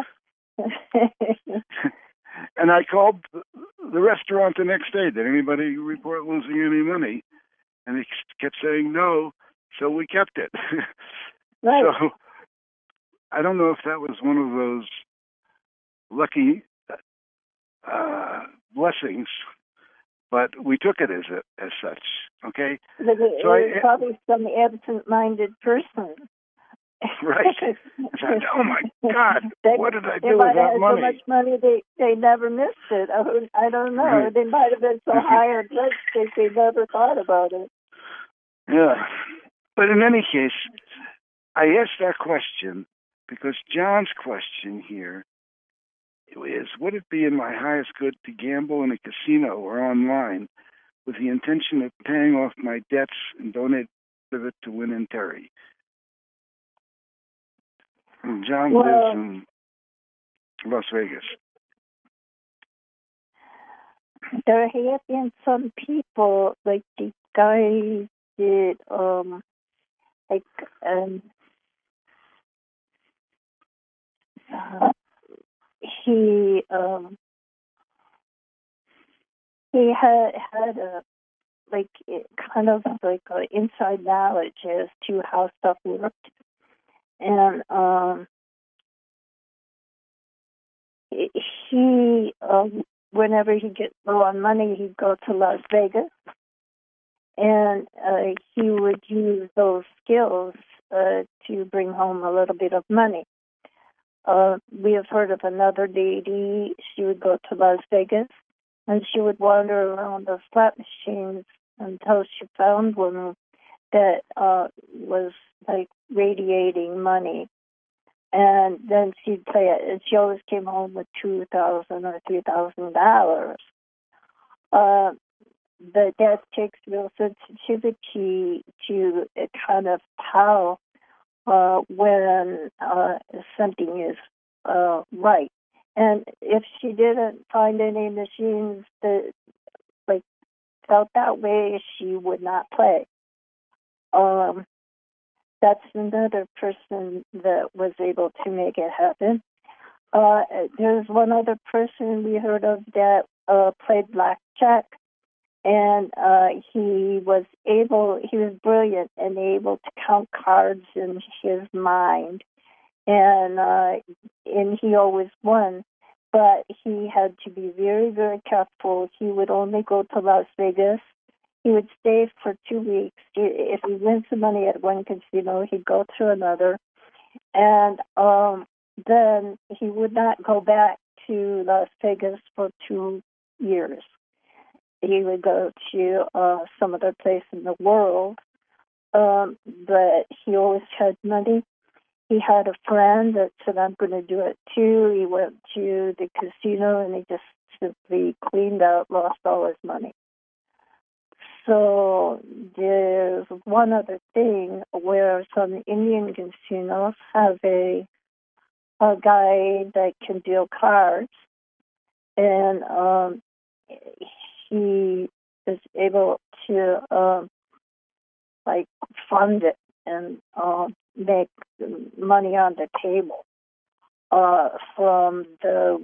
Speaker 14: And I called the restaurant the next day. Did anybody report losing any money? And he kept saying no, so we kept it.
Speaker 13: Right.
Speaker 14: So I don't know if that was one of those lucky uh, blessings, but we took it as a, as such. Okay.
Speaker 13: But it,
Speaker 14: so
Speaker 13: it
Speaker 14: I,
Speaker 13: was probably some absent-minded person.
Speaker 14: Right. Said, oh my God!
Speaker 13: they,
Speaker 14: what did I
Speaker 13: they
Speaker 14: do with
Speaker 13: might have
Speaker 14: that
Speaker 13: had
Speaker 14: money?
Speaker 13: so much money they they never missed it. I, I don't know.
Speaker 14: Right.
Speaker 13: They might have been so high on drugs that they never thought about it.
Speaker 14: Yeah. But in any case, I asked that question because John's question here is, would it be in my highest good to gamble in a casino or online with the intention of paying off my debts and donate it to Win and Terry? And John
Speaker 13: well,
Speaker 14: lives in Las Vegas.
Speaker 13: There have been some people, like the guy did, um, like, um, uh, he, um, he had had a like kind of like a inside knowledge as to how stuff worked, and um, he, um, whenever he gets low on money, he'd go to Las Vegas, and uh, he would use those skills uh, to bring home a little bit of money. Uh, we have heard of another lady. She would go to Las Vegas, and she would wander around the slot machines until she found one that uh, was like radiating money. And then she'd play it, and she always came home with two thousand or three thousand dollars. Uh, but that takes real sensitivity to kind of tell uh, when uh, something is uh, right. And if she didn't find any machines that like felt that way, she would not play. Um, that's another person that was able to make it happen. Uh, there's one other person we heard of that uh, played blackjack, and uh, he was able, he was brilliant and able to count cards in his mind, and uh, and he always won. But he had to be very, very careful. He would only go to Las Vegas. He would stay for two weeks. If he wins some money at one casino, he'd go to another. And um, then he would not go back to Las Vegas for two years. He would go to uh, some other place in the world. Um, but he always had money. He had a friend that said, I'm going to do it too. He went to the casino and he just simply cleaned out, lost all his money. So there's one other thing where some Indian casinos have a a guy that can deal cards, and um, he is able to um, like fund it and uh, make money on the table uh, from the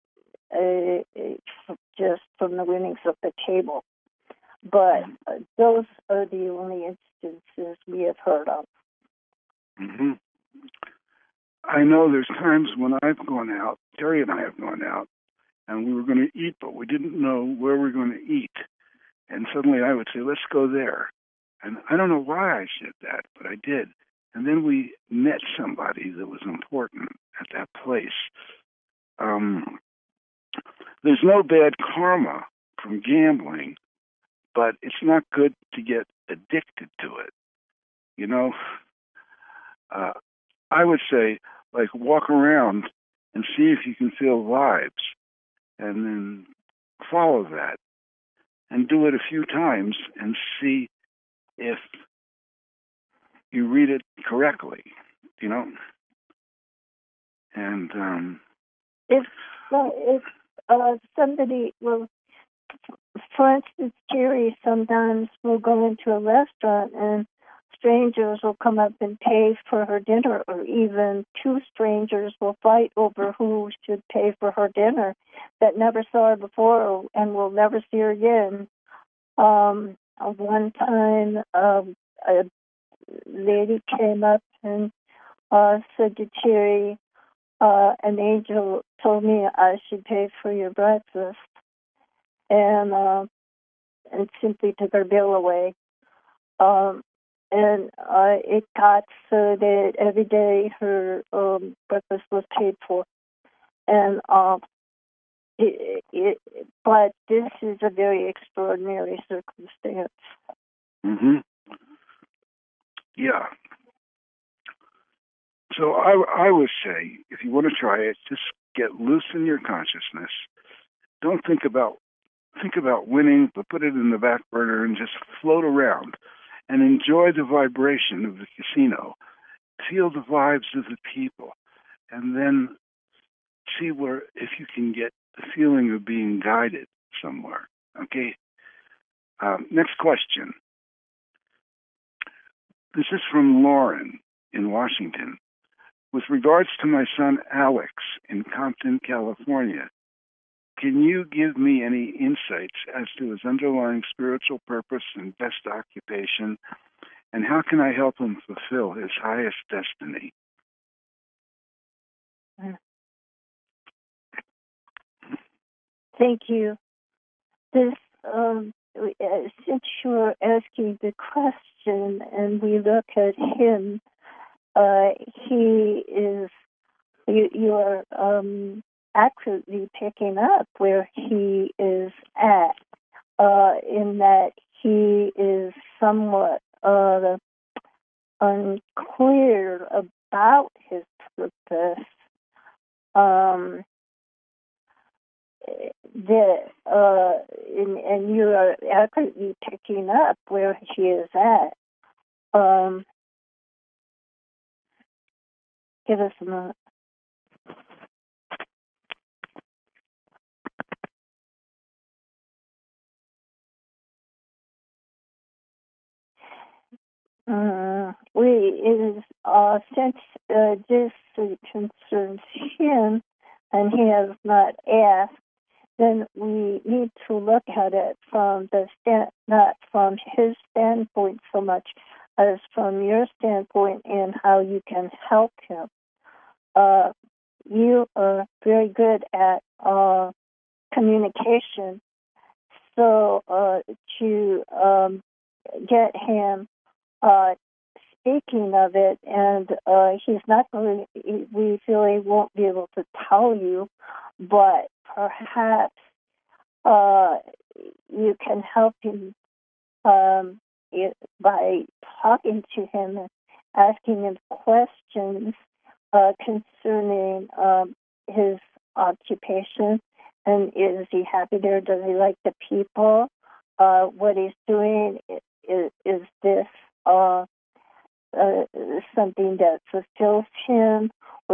Speaker 13: uh, just from the winnings of the table. But uh, those are the only instances we have heard of.
Speaker 14: hmm I know there's times when I've gone out, Terry and I have gone out, and we were going to eat, but we didn't know where we were going to eat. And suddenly I would say, let's go there. And I don't know why I said that, but I did. And then we met somebody that was important at that place. Um, there's no bad karma from gambling, but it's not good to get addicted to it. You know, uh, I would say, like, walk around and see if you can feel vibes, and then follow that, and do it a few times and see if you read it correctly, you know? And, um...
Speaker 13: If, well, if uh, somebody will, for instance, Jerry sometimes will go into a restaurant and strangers will come up and pay for her dinner, or even two strangers will fight over who should pay for her dinner that never saw her before and will never see her again. Um, one time, um, a lady came up and uh, said to Jerry, uh, an angel told me I should pay for your breakfast, and uh, and simply took her bill away. Um, and uh, it got so that every day her um, breakfast was paid for. And uh, it, it, but this is a very extraordinary circumstance.
Speaker 14: hmm Yeah. So I, I would say, if you want to try it, just get loose in your consciousness. Don't think about think about winning, but put it in the back burner and just float around and enjoy the vibration of the casino. Feel the vibes of the people, and then see where if you can get the feeling of being guided somewhere. Okay. Um, next question. This is from Lauren in Washington. With regards to my son Alex in Compton, California, can you give me any insights as to his underlying spiritual purpose and best occupation, and how can I help him fulfill his highest destiny?
Speaker 13: Thank you. This, um, since you're asking the question and we look at him, uh, he is, you, you are um, accurately picking up where he is at, uh, in that he is somewhat uh, unclear about his purpose. Um, that uh, and, and you are accurately picking up where he is at. Um, give us a moment. Uh, we it is uh, since uh, this concerns him, and he has not asked, then we need to look at it from the stand, not from his standpoint so much as from your standpoint and how you can help him. Uh, you are very good at uh, communication, so uh, to um, get him uh, speaking of it, and uh, he's not going. We feel he won't be able to tell you, but perhaps uh, you can help him um, it, by talking to him and asking him questions uh, concerning um, his occupation, and is he happy there? Does he like the people? Uh, what he's doing is, is this uh, uh, something that fulfills him, or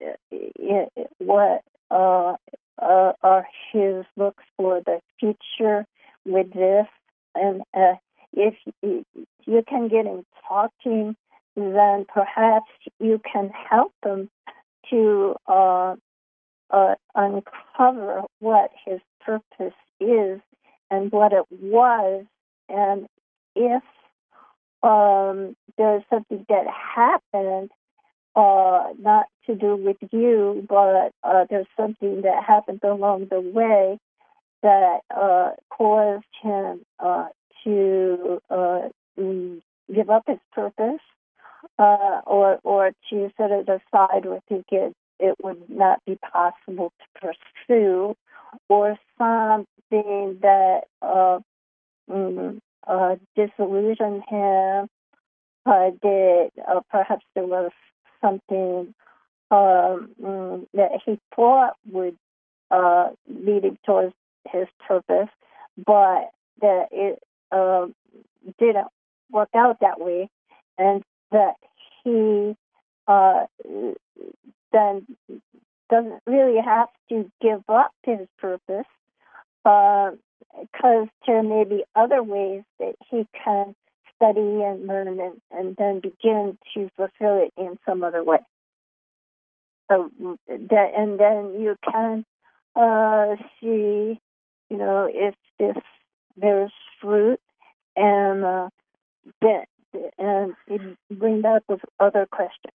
Speaker 13: it, what uh, uh, are his looks for the future with this, and uh, if you can get him talking, then perhaps you can help him to uh, uh, uncover what his purpose is and what it was, and if um, there's something that happened, uh, not to do with you, but uh, there's something that happened along the way that uh, caused him uh, to uh, mm, give up his purpose, uh, or or to set it aside or think it, it would not be possible to pursue, or something that uh, mm, uh, disillusioned him, uh, did uh, perhaps there was something um, mm, that he thought would uh, lead him towards his purpose, but that it uh, didn't work out that way, and that he uh, then doesn't really have to give up his purpose, because uh, there may be other ways that he can study and learn and, and then begin to fulfill it in some other way. So that, and then you can uh, see, you know, if if there's fruit, and uh, that, and it bring back with other questions.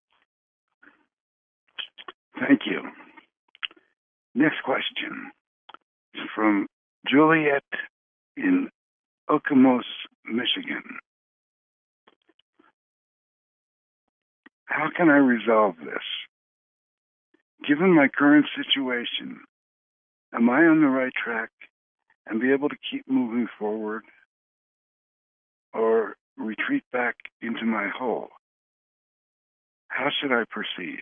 Speaker 14: Thank you. Next question is from Juliet in Okemos, Michigan. How can I resolve this? Given my current situation, am I on the right track and be able to keep moving forward, or retreat back into my hole? How should I proceed?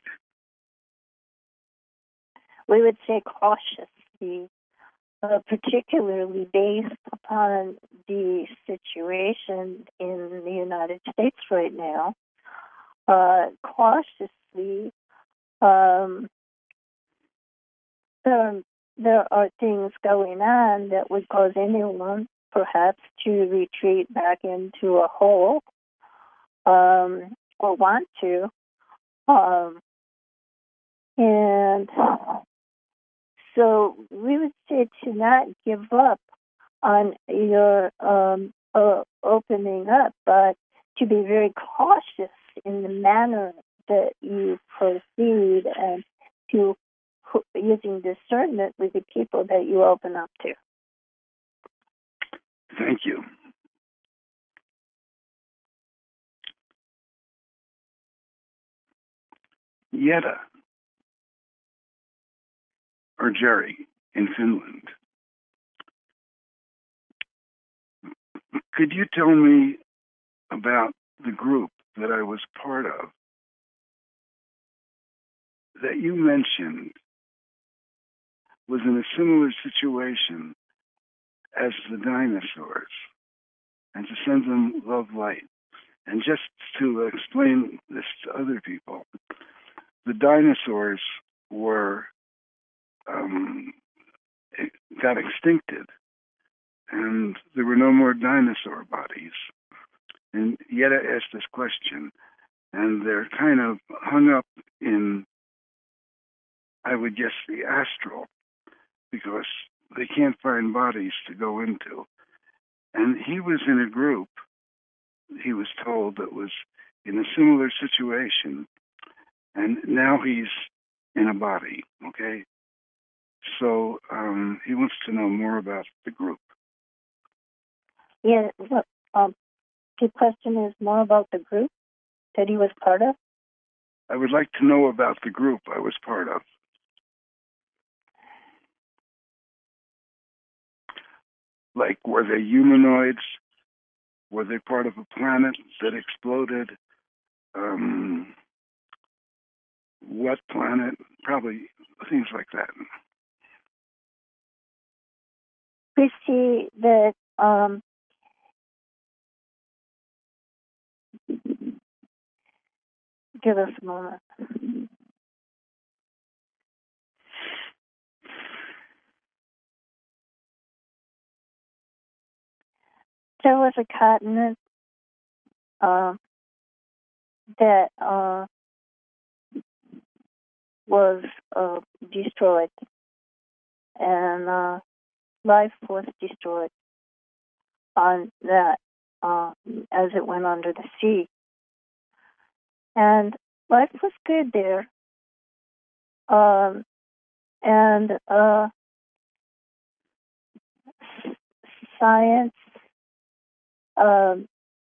Speaker 13: We would say cautiously, uh, particularly based upon the situation in the United States right now. Uh, cautiously, um, there, there are things going on that would cause anyone perhaps to retreat back into a hole, um, or want to. Um, and so we would say to not give up on your um, uh, opening up, but to be very cautious in the manner that you proceed, and to using discernment with the people that you open up to.
Speaker 14: Thank you. Yetta, or Jerry, in Finland. Could you tell me about the group that I was part of that you mentioned was in a similar situation as the dinosaurs, and to send them love, light? And just to explain this to other people, the dinosaurs were um, got extincted, and there were no more dinosaur bodies. And Yetta asked this question, and they're kind of hung up in, I would guess, the astral, because they can't find bodies to go into. And he was in a group, he was told, that was in a similar situation, and now he's in a body, okay? So um, he wants to know more about the group.
Speaker 13: Yeah, look, um, the question is more about the group that he was part of?
Speaker 14: I would like to know about the group I was part of. Like, were they humanoids? Were they part of a planet that exploded? Um, what planet? Probably things like that.
Speaker 13: We see that um, give us a moment. there was a continent uh, that uh, was uh, destroyed, and uh, life was destroyed on that uh, as it went under the sea. And life was good there. Um, and uh, science um,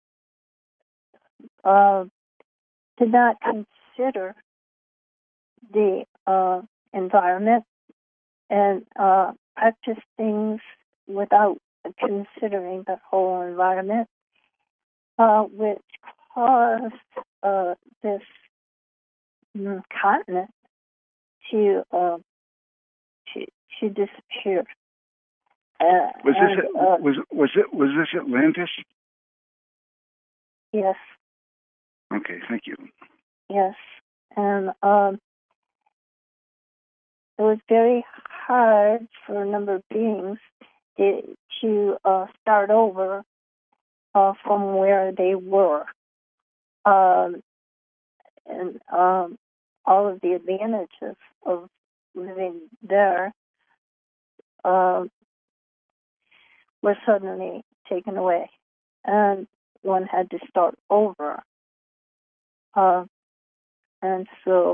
Speaker 13: uh, did not consider the uh, environment and uh, practiced things without considering the whole environment, uh, which caused uh, this mm, continent to uh, to to disappear. Uh,
Speaker 14: Was
Speaker 13: and,
Speaker 14: this
Speaker 13: uh,
Speaker 14: was was it was this Atlantis?
Speaker 13: yes,
Speaker 14: Okay, thank you.
Speaker 13: yes, and um, it was very hard for a number of beings to, to uh, start over uh, from where they were. Um, and um, all of the advantages of living there um, were suddenly taken away, and one had to start over. Uh, and so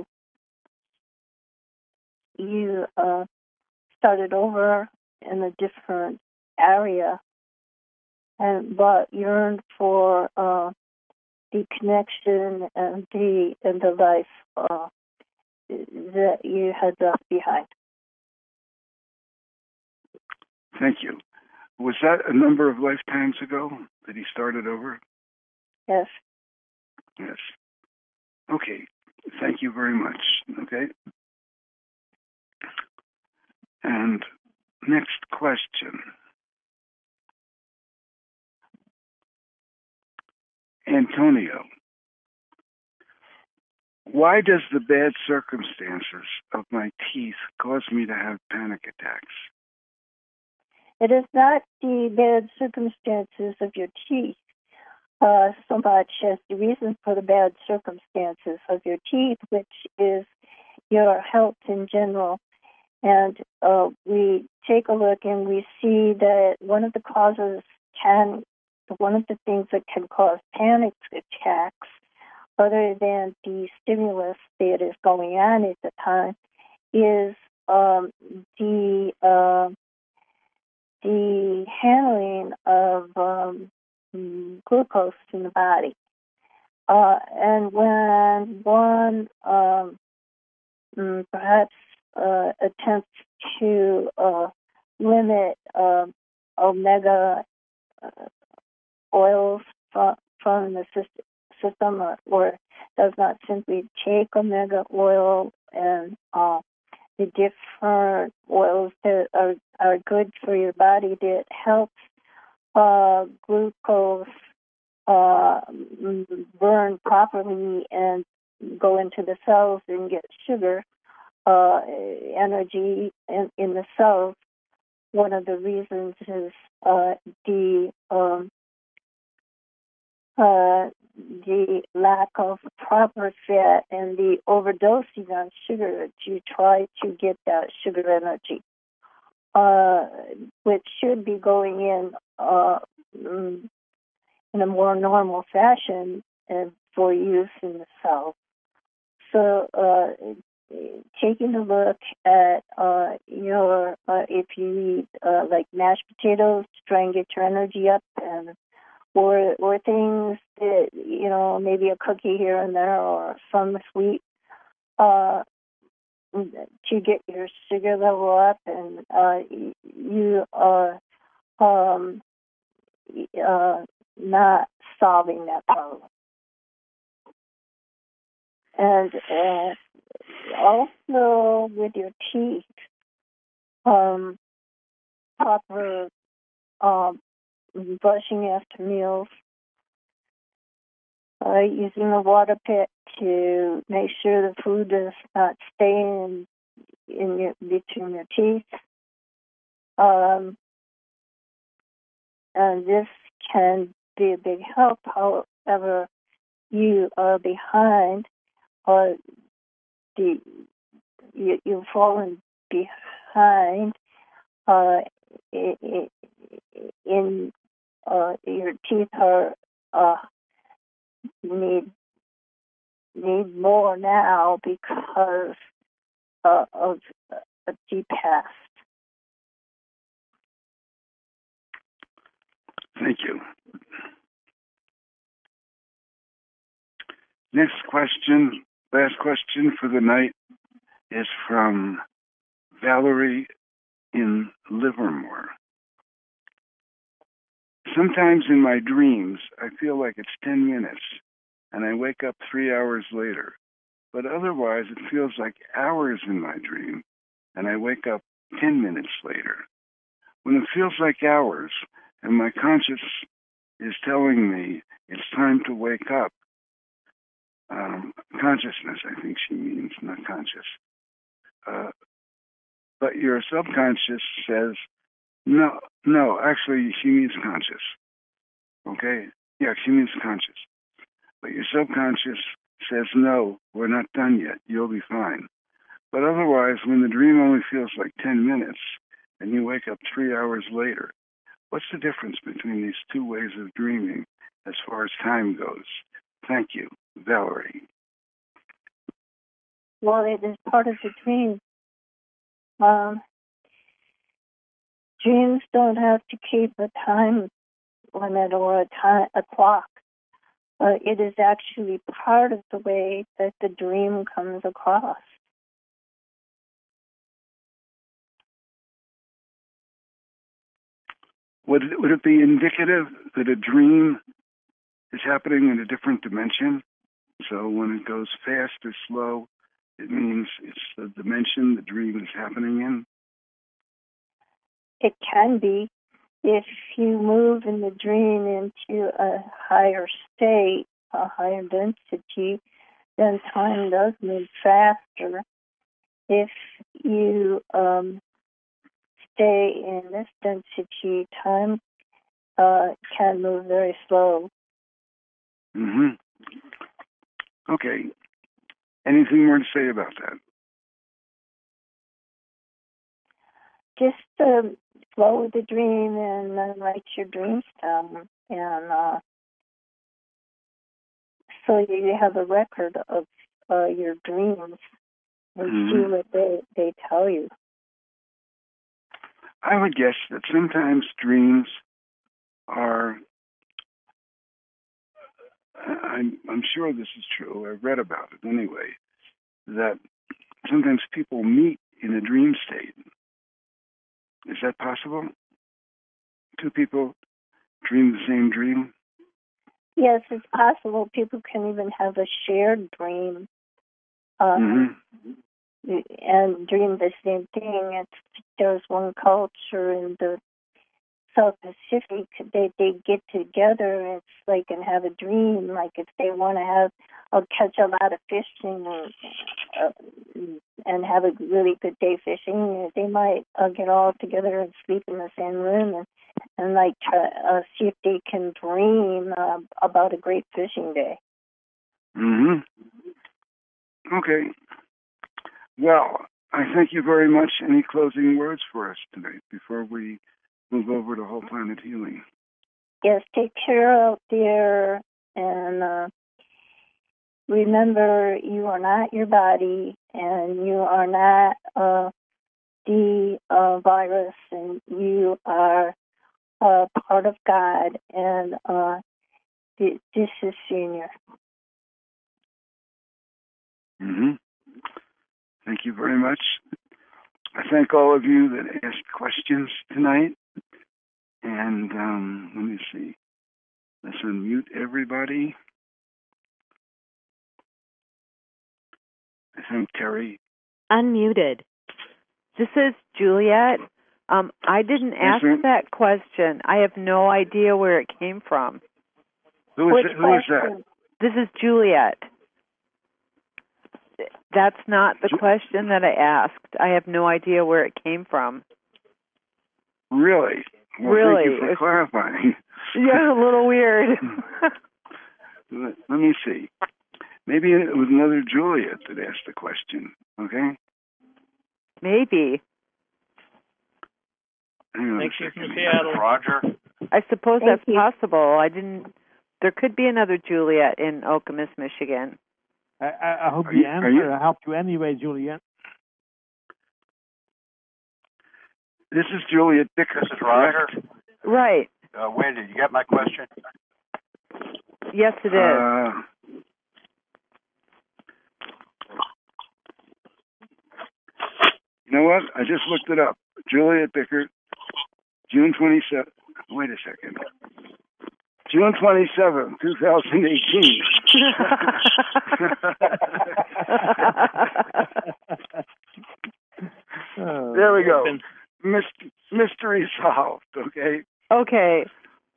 Speaker 13: you uh, started over in a different area, and but yearned for uh, the connection and the and the life uh, that you had left behind.
Speaker 14: Thank you. Was that a number of lifetimes ago that he started over?
Speaker 13: Yes.
Speaker 14: Yes. Okay. Thank you very much. Okay. And next question. Antonio, why does the bad circumstances of my teeth cause me to have panic attacks?
Speaker 13: It is not the bad circumstances of your teeth uh, so much as the reason for the bad circumstances of your teeth, which is your health in general. And uh, we take a look and we see that one of the causes can, one of the things that can cause panic attacks, other than the stimulus that is going on at the time, is um, the uh, the handling of um, glucose in the body. Uh, and when one um, perhaps uh, attempts to uh, limit uh, omega uh, oils from, from the system, or, or does not simply take omega oil and uh, the different oils that are, are good for your body that helps uh, glucose uh, burn properly and go into the cells and get sugar uh, energy in, in the cells. One of the reasons is uh, the um, uh, the lack of proper fat and the overdosing on sugar to try to get that sugar energy, uh, which should be going in uh, in a more normal fashion and for use in the cell. So uh, taking a look at uh, your, uh, if you eat uh, like mashed potatoes to try and get your energy up, and or or things that, you know, maybe a cookie here and there or some sweet uh, to get your sugar level up, and uh, you are um, uh, not solving that problem. And uh, also with your teeth, um, proper um, brushing after meals, uh, using a water pick to make sure the food does not stay in, in your, between your teeth. Um, and this can be a big help. However, you are behind, or the you, you've fallen behind uh, in, in uh, your teeth are uh, need need more now because uh, of a deep past.
Speaker 14: Thank you. Next question, last question for the night, is from Valerie in Livermore. Sometimes in my dreams, I feel like it's ten minutes, and I wake up three hours later. But otherwise, it feels like hours in my dream, and I wake up ten minutes later. When it feels like hours, and my conscious is telling me it's time to wake up, um, consciousness, I think she means, not conscious. Uh, but your subconscious says, no, no, actually, she means conscious. Okay? Yeah, she means conscious. But your subconscious says, no, we're not done yet. You'll be fine. But otherwise, when the dream only feels like ten minutes and you wake up three hours later, what's the difference between these two ways of dreaming as far as time goes? Thank you, Valerie.
Speaker 13: Well, it is part of the dream. Um, dreams don't have to keep a time limit or a time a clock. Uh, it is actually part of the way that the dream comes across.
Speaker 14: Would it, would it be indicative that a dream is happening in a different dimension? So when it goes fast or slow, it means it's the dimension the dream is happening in?
Speaker 13: It can be. If you move in the dream into a higher state, a higher density, then time does move faster. If you um, stay in this density, time uh, can move very slow.
Speaker 14: Mm-hmm. Okay. Anything more to say about that?
Speaker 13: Just um, flow with the dream and uh, write your dreams down, and uh, so you have a record of uh, your dreams and
Speaker 14: Mm-hmm.
Speaker 13: see what they, they tell you.
Speaker 14: I would guess that sometimes dreams are, I'm, I'm sure this is true, I've read about it anyway, that sometimes people meet in a dream state. Is that possible? Two people dream the same dream?
Speaker 13: Yes, it's possible. People can even have a shared dream um, mm-hmm. and dream the same thing. It's, there's one culture in the South Pacific, they, they get together, it's like, and have a dream, like if they want to have, or catch a lot of fishing or, uh, and have a really good day fishing, they might uh, get all together and sleep in the same room and, and like try, uh, see if they can dream uh, about a great fishing day.
Speaker 14: Mm-hmm. Okay. Well, I thank you very much. Any closing words for us tonight before we move over to Whole Planet Healing?
Speaker 13: Yes, take care out there, and uh, remember, you are not your body, and you are not uh, the uh, virus, and you are uh, part of God, and uh, th- this is Senior.
Speaker 14: Mm-hmm. Thank you very much. I thank all of you that asked questions tonight. And um, let me see. Let's unmute everybody. I think Terry.
Speaker 10: Unmuted. This is Juliet. Um, I didn't ask
Speaker 14: yes,
Speaker 10: that question. I have no idea where it came from.
Speaker 14: Who is, it, who is that?
Speaker 10: This is Juliet. That's not the Ju- question that I asked. I have no idea where it came from.
Speaker 14: Really? Well,
Speaker 10: really.
Speaker 14: Thank you for clarifying.
Speaker 10: Yeah, a little weird.
Speaker 14: let, let me see. Maybe it was another Juliet that asked the question. Okay.
Speaker 10: Maybe.
Speaker 14: Hang on
Speaker 16: Thank
Speaker 14: a
Speaker 16: you
Speaker 14: second.
Speaker 16: from Seattle.
Speaker 17: Roger.
Speaker 10: I suppose
Speaker 2: Thank
Speaker 10: that's
Speaker 2: you.
Speaker 10: possible. I didn't. There could be another Juliet in Okemos, Michigan.
Speaker 1: I, I, I hope
Speaker 14: Are
Speaker 1: the
Speaker 14: you- are
Speaker 1: answer
Speaker 14: you-
Speaker 1: helped you anyway, Juliet.
Speaker 14: This is Juliet Dicker.
Speaker 17: This is Roger.
Speaker 10: Right.
Speaker 17: Uh, Wendy, you got my question?
Speaker 10: Yes, it is.
Speaker 14: Uh, you know what? I just looked it up. Juliet Bickert, June twenty-seventh. Wait a second. June twenty-seventh, two thousand eighteen. There we go. Myst- mystery solved, okay?
Speaker 10: Okay.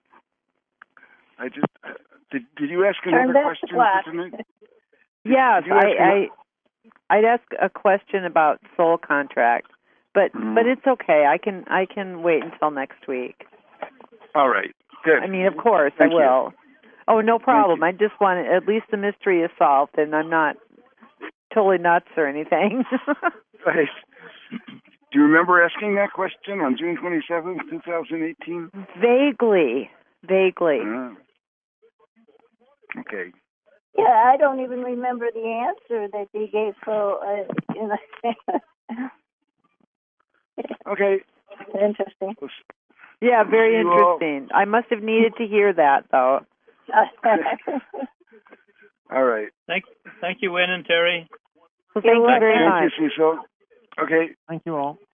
Speaker 14: I just, uh, did, did you ask
Speaker 2: Turn
Speaker 14: another
Speaker 2: back
Speaker 14: question?
Speaker 2: the clock.
Speaker 14: Tiffany?
Speaker 10: Yes,
Speaker 14: Did you ask
Speaker 10: I, I, I'd ask a question about soul contract, but
Speaker 14: Mm.
Speaker 10: but it's okay. I can I can wait until next week.
Speaker 14: All right, good.
Speaker 10: I mean, of course,
Speaker 14: Thank
Speaker 10: I
Speaker 14: you.
Speaker 10: will. Oh, no problem.
Speaker 14: you.
Speaker 10: I just want to, at least the mystery is solved, and I'm not totally nuts or anything.
Speaker 14: Right. Do you remember asking that question on June twenty-seventh, two thousand eighteen?
Speaker 10: Vaguely, vaguely.
Speaker 14: Uh, okay.
Speaker 13: Yeah, I don't even remember the answer that they gave. So, uh, you know,
Speaker 14: Okay.
Speaker 13: interesting.
Speaker 10: Yeah, very
Speaker 14: You all-
Speaker 10: interesting. I must have needed to hear that, though.
Speaker 14: All right.
Speaker 16: Thank, thank you, Wynn and Terry.
Speaker 10: Well, thank you very
Speaker 14: Thank
Speaker 10: much.
Speaker 14: you, Cecil. Okay.
Speaker 1: Thank you all.